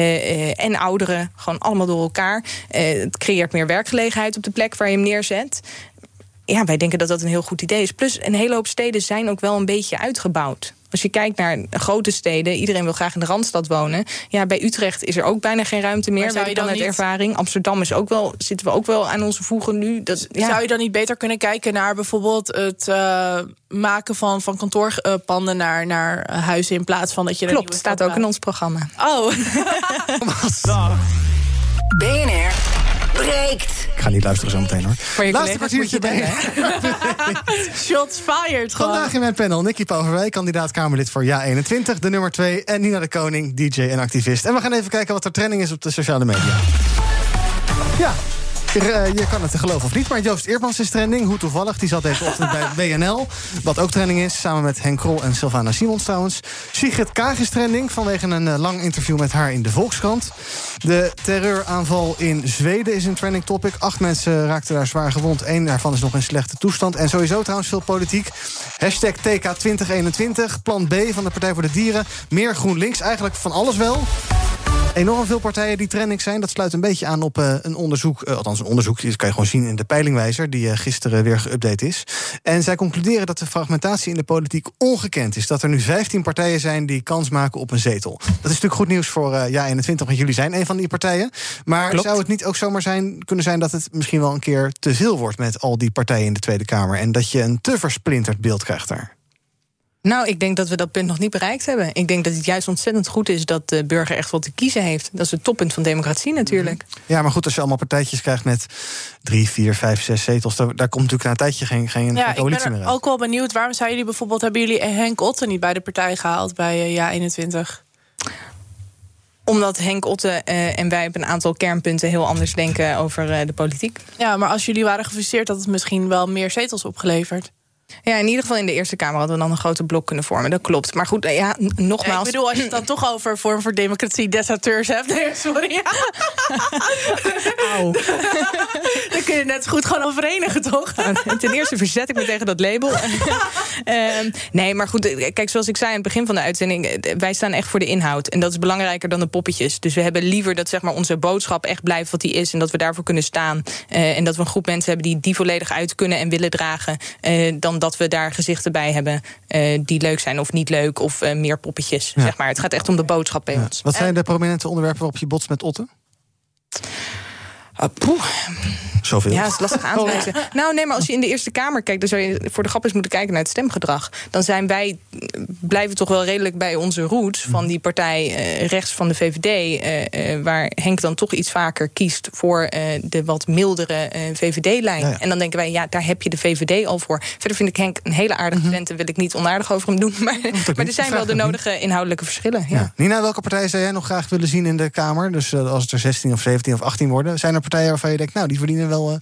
en ouderen, gewoon allemaal door elkaar. Het creëert meer werkgelegenheid op de plek waar je hem neerzet. Ja, wij denken dat dat een heel goed idee is. Plus, een hele hoop steden zijn ook wel een beetje uitgebouwd. Als je kijkt naar grote steden, iedereen wil graag in de Randstad wonen. Ja, bij Utrecht is er ook bijna geen ruimte meer, weet ik dan uit ervaring. Amsterdam is ook wel, zitten we ook wel aan onze voegen nu. Zou je dan niet beter kunnen kijken naar bijvoorbeeld het maken van kantoorpanden naar huizen in plaats van dat je... Klopt, staat ook in ons programma. Oh. BNR breekt. Ik ga niet luisteren zo meteen hoor. Voor je laatste kwartiertje bij. Shots fired gewoon. Vandaag in mijn panel Nicky Pauverwij, kandidaat Kamerlid voor JA21, de nummer 2. En Nina de Koning, DJ en activist. En we gaan even kijken wat er trending is op de sociale media. Ja. Je kan het geloven of niet, maar Joost Eertmans is trending. Hoe toevallig, die zat deze ochtend bij WNL. Wat ook trending is, samen met Henk Krol en Sylvana Simons trouwens. Sigrid Kaag is trending, vanwege een lang interview met haar in de Volkskrant. De terreuraanval in Zweden is een trending topic. 8 mensen raakten daar zwaar gewond. 1 daarvan is nog in slechte toestand. En sowieso trouwens veel politiek. Hashtag TK2021, plan B van de Partij voor de Dieren. Meer GroenLinks, eigenlijk van alles wel. Enorm veel partijen die trending zijn. Dat sluit een beetje aan op een onderzoek. Althans, een onderzoek, dat kan je gewoon zien in de peilingwijzer, die gisteren weer geüpdate is. En zij concluderen dat de fragmentatie in de politiek ongekend is. Dat er nu 15 partijen zijn die kans maken op een zetel. Dat is natuurlijk goed nieuws voor JA21, want jullie zijn een van die partijen. Maar Klopt. Zou het niet ook zomaar kunnen zijn dat het misschien wel een keer te veel wordt met al die partijen in de Tweede Kamer? En dat je een te versplinterd beeld krijgt daar? Nou, ik denk dat we dat punt nog niet bereikt hebben. Ik denk dat het juist ontzettend goed is dat de burger echt wat te kiezen heeft. Dat is het toppunt van democratie natuurlijk. Ja, maar goed, als je allemaal partijtjes krijgt met 3, 4, 5, 6 zetels... daar komt natuurlijk na een tijdje geen coalitie meer uit. Ik ben ook wel benieuwd, waarom zijn jullie bijvoorbeeld... hebben jullie Henk Otten niet bij de partij gehaald bij JA21? Omdat Henk Otte en wij op een aantal kernpunten heel anders denken over de politiek. Ja, maar als jullie waren gefuseerd, had het misschien wel meer zetels opgeleverd. Ja, in ieder geval in de Eerste Kamer hadden we dan een grote blok kunnen vormen. Dat klopt. Maar goed, nogmaals. Ja, ik bedoel, als je het dan toch over Vorm voor Democratie deserteurs hebt. Nee, sorry. Auw. Dan kun je net zo goed gewoon al verenigen, toch? Ten eerste verzet ik me tegen dat label. Nee, maar goed, kijk, zoals ik zei aan het begin van de uitzending, wij staan echt voor de inhoud. En dat is belangrijker dan de poppetjes. Dus we hebben liever dat zeg maar onze boodschap echt blijft wat die is en dat we daarvoor kunnen staan. En dat we een groep mensen hebben die volledig uit kunnen en willen dragen. Dan dat we daar gezichten bij hebben die leuk zijn of niet leuk of meer poppetjes, zeg maar. Het gaat echt om de boodschap bij ons. Wat zijn de prominente onderwerpen waarop je botst met Otte? Zoveel. Ja, dat is lastig aan te wijzen. Nou, nee, maar als je in de Eerste Kamer kijkt, dan zou je voor de grap eens moeten kijken naar het stemgedrag. Dan blijven toch wel redelijk bij onze roots van die partij rechts van de VVD, waar Henk dan toch iets vaker kiest voor de wat mildere VVD-lijn. Ja. En dan denken wij, daar heb je de VVD al voor. Verder vind ik Henk een hele aardige vent en wil ik niet onaardig over hem doen. Maar er zijn wel de nodige inhoudelijke verschillen. Ja. Nina, welke partij zou jij nog graag willen zien in de Kamer? Dus als het er 16 of 17 of 18 worden, zijn er partijen waarvan je denkt, nou, die verdienen wel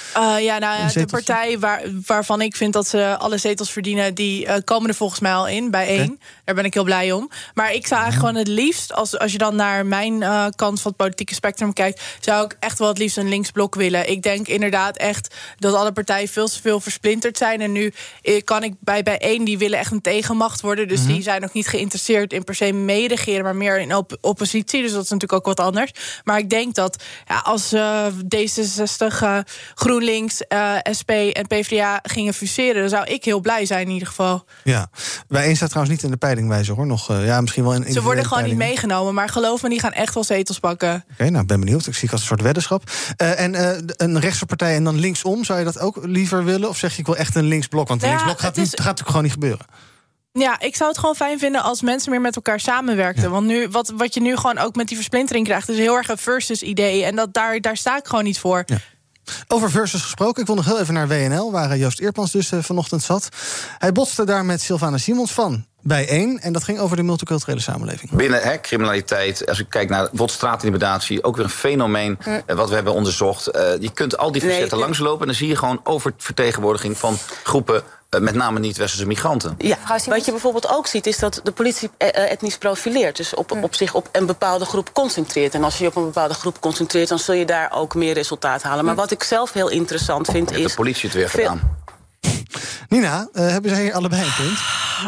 de partij waarvan ik vind dat ze alle zetels verdienen, die komen er volgens mij al in, bij 1. Okay. Daar ben ik heel blij om. Maar ik zou eigenlijk gewoon het liefst, als je dan naar mijn kant van het politieke spectrum kijkt, zou ik echt wel het liefst een linksblok willen. Ik denk inderdaad echt dat alle partijen veel te veel versplinterd zijn. En nu kan ik bij 1, die willen echt een tegenmacht worden. Dus die zijn ook niet geïnteresseerd in per se meeregeren, maar meer in oppositie. Dus dat is natuurlijk ook wat anders. Maar ik denk dat als D66, GroenLinks, SP en PvdA gingen fuseren, dan zou ik heel blij zijn in ieder geval. Ja, bij 1 staat trouwens niet in de peilingwijzer, hoor. Misschien wel in ze worden gewoon niet meegenomen, maar geloof me, die gaan echt wel zetels pakken. Oké, nou, ben benieuwd. Ik zie het als een soort weddenschap. Een rechtse partij en dan linksom, zou je dat ook liever willen? Of zeg je, ik wil echt een linksblok? Want een linksblok gaat natuurlijk gewoon niet gebeuren. Ja, ik zou het gewoon fijn vinden als mensen meer met elkaar samenwerkten. Ja. Want nu, wat je nu gewoon ook met die versplintering krijgt, is heel erg een versus-idee. En daar sta ik gewoon niet voor. Ja. Over versus gesproken, ik wil nog heel even naar WNL, waar Joost Eertmans dus vanochtend zat. Hij botste daar met Sylvana Simons van bij 1. En dat ging over de multiculturele samenleving. Binnen criminaliteit, als ik kijk naar straatintimidatie, ook weer een fenomeen wat we hebben onderzocht. Je kunt al die facetten langslopen en dan zie je gewoon oververtegenwoordiging van groepen, met name niet-westerse migranten. Ja, wat je bijvoorbeeld ook ziet, is dat de politie etnisch profileert. Dus op zich op een bepaalde groep concentreert. En als je op een bepaalde groep concentreert, dan zul je daar ook meer resultaat halen. Maar wat ik zelf heel interessant vind, is de politie het weer gedaan. Nina, hebben zij hier allebei een punt?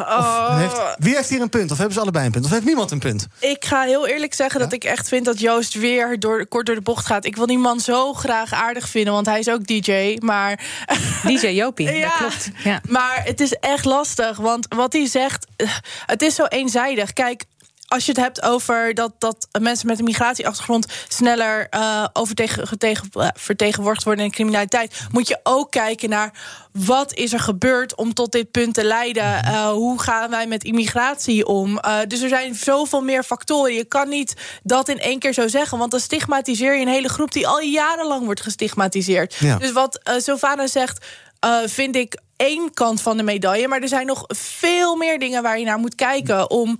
Wie heeft hier een punt? Of hebben ze allebei een punt? Of heeft niemand een punt? Ik ga heel eerlijk zeggen dat ik echt vind dat Joost weer kort door de bocht gaat. Ik wil die man zo graag aardig vinden, want hij is ook DJ. Maar DJ Jopie, dat klopt. Ja. Maar het is echt lastig, want wat hij zegt, het is zo eenzijdig. Kijk, als je het hebt over dat mensen met een migratieachtergrond sneller vertegenwoordigd worden in criminaliteit, moet je ook kijken naar wat is er gebeurd om tot dit punt te leiden. Hoe gaan wij met immigratie om? Dus er zijn zoveel meer factoren. Je kan niet dat in één keer zo zeggen, want dan stigmatiseer je een hele groep die al jarenlang wordt gestigmatiseerd. Ja. Dus wat Sylvana zegt, vind ik één kant van de medaille, maar er zijn nog veel meer dingen waar je naar moet kijken om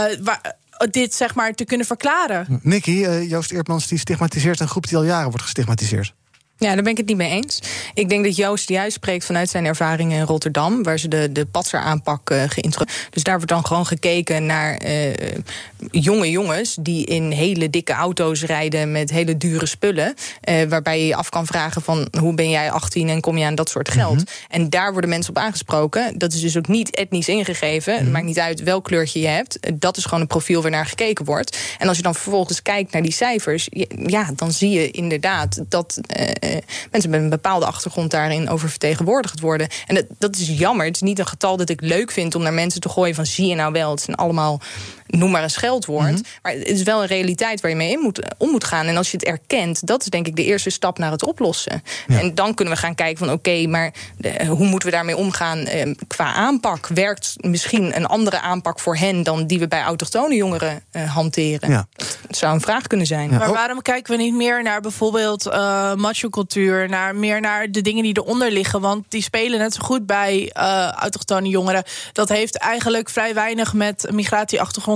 dit zeg maar te kunnen verklaren. Nicky, Joost Eertmans die stigmatiseert een groep die al jaren wordt gestigmatiseerd. Ja, daar ben ik het niet mee eens. Ik denk dat Joost juist spreekt vanuit zijn ervaringen in Rotterdam, waar ze de patser-aanpak geïntroduceerd. Dus daar wordt dan gewoon gekeken naar jonge jongens die in hele dikke auto's rijden met hele dure spullen, waarbij je je af kan vragen van hoe ben jij 18 en kom je aan dat soort geld. En daar worden mensen op aangesproken. Dat is dus ook niet etnisch ingegeven. Het maakt niet uit welk kleurtje je hebt. Dat is gewoon een profiel waar naar gekeken wordt. En als je dan vervolgens kijkt naar die cijfers, ja, dan zie je inderdaad dat mensen met een bepaalde achtergrond daarin oververtegenwoordigd worden. En dat is jammer. Het is niet een getal dat ik leuk vind om naar mensen te gooien van zie je nou wel, het zijn allemaal, noem maar een scheldwoord. Maar het is wel een realiteit waar je mee om moet gaan. En als je het erkent, dat is denk ik de eerste stap naar het oplossen. Ja. En dan kunnen we gaan kijken van oké, maar hoe moeten we daarmee omgaan qua aanpak? Werkt misschien een andere aanpak voor hen dan die we bij autochtone jongeren hanteren? Ja. Dat zou een vraag kunnen zijn. Ja. Maar waarom kijken we niet meer naar bijvoorbeeld macho-cultuur, meer naar de dingen die eronder liggen? Want die spelen net zo goed bij autochtone jongeren. Dat heeft eigenlijk vrij weinig met migratieachtergrond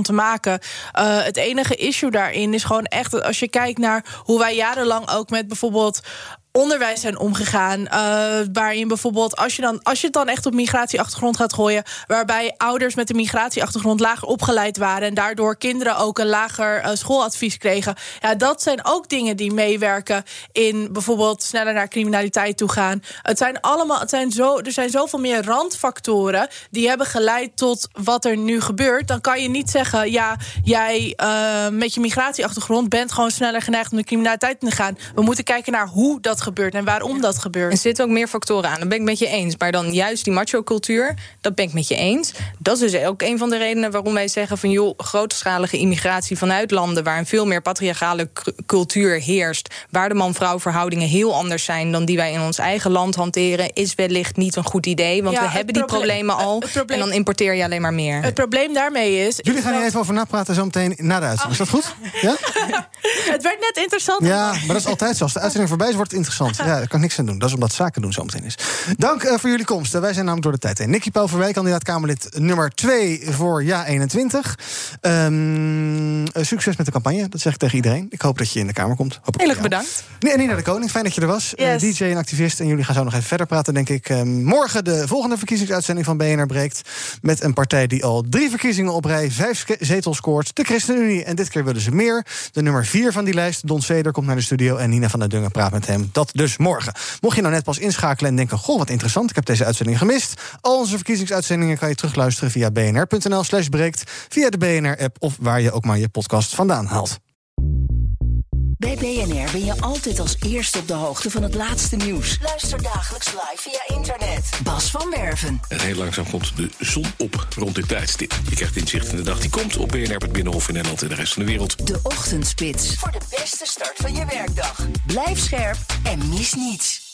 achtergrond te maken. Het enige issue daarin is gewoon echt dat als je kijkt naar hoe wij jarenlang ook met bijvoorbeeld onderwijs zijn omgegaan, waarin bijvoorbeeld als je het dan echt op migratieachtergrond gaat gooien, waarbij ouders met een migratieachtergrond lager opgeleid waren en daardoor kinderen ook een lager schooladvies kregen. Ja, dat zijn ook dingen die meewerken in bijvoorbeeld sneller naar criminaliteit toe gaan. Er zijn zoveel meer randfactoren die hebben geleid tot wat er nu gebeurt. Dan kan je niet zeggen, ja, jij met je migratieachtergrond bent gewoon sneller geneigd om de criminaliteit in te gaan. We moeten kijken naar hoe dat gebeurt en waarom dat gebeurt. Er zitten ook meer factoren aan, dat ben ik met je eens. Maar dan juist die macho-cultuur, dat ben ik met je eens. Dat is dus ook een van de redenen waarom wij zeggen van joh, grootschalige immigratie vanuit landen waar een veel meer patriarchale cultuur heerst, waar de man-vrouw verhoudingen heel anders zijn dan die wij in ons eigen land hanteren, is wellicht niet een goed idee, want we hebben die problemen al en dan importeer je alleen maar meer. Het probleem daarmee is... Jullie gaan hier even over napraten zo meteen na de uitzending. Is dat goed? Ja? Het werd net interessant. Ja, maar dat is altijd zo. Als de uitzending voorbij is, wordt het interessant. Ja, daar kan ik niks aan doen. Dat is omdat zaken doen zo meteen is. Dank voor jullie komst. Wij zijn namelijk door de tijd heen. Nicky Pelverwij, kandidaat Kamerlid nummer 2 voor Ja21. Succes met de campagne, dat zeg ik tegen iedereen. Ik hoop dat je in de Kamer komt. Heel erg bedankt. Nee, Nina de Koning, fijn dat je er was. Yes. DJ en activist. En jullie gaan zo nog even verder praten, denk ik. Morgen de volgende verkiezingsuitzending van BNR Breekt. Met een partij die al 3 verkiezingen op rij 5 zetels scoort. De ChristenUnie. En dit keer willen ze meer. De nummer 4 van die lijst, Don Zeder, komt naar de studio. En Nina van der Dungen praat met hem. Dat dus morgen. Mocht je nou net pas inschakelen en denken, goh, wat interessant, ik heb deze uitzending gemist. Al onze verkiezingsuitzendingen kan je terugluisteren via bnr.nl/breekt, via de BNR-app of waar je ook maar je podcast vandaan haalt. Bij BNR ben je altijd als eerste op de hoogte van het laatste nieuws. Luister dagelijks live via internet. Bas van Werven. En heel langzaam komt de zon op rond dit tijdstip. Je krijgt inzicht in de dag die komt op BNR, het Binnenhof in Nederland en de rest van de wereld. De Ochtendspits. Voor de beste start van je werkdag. Blijf scherp en mis niets.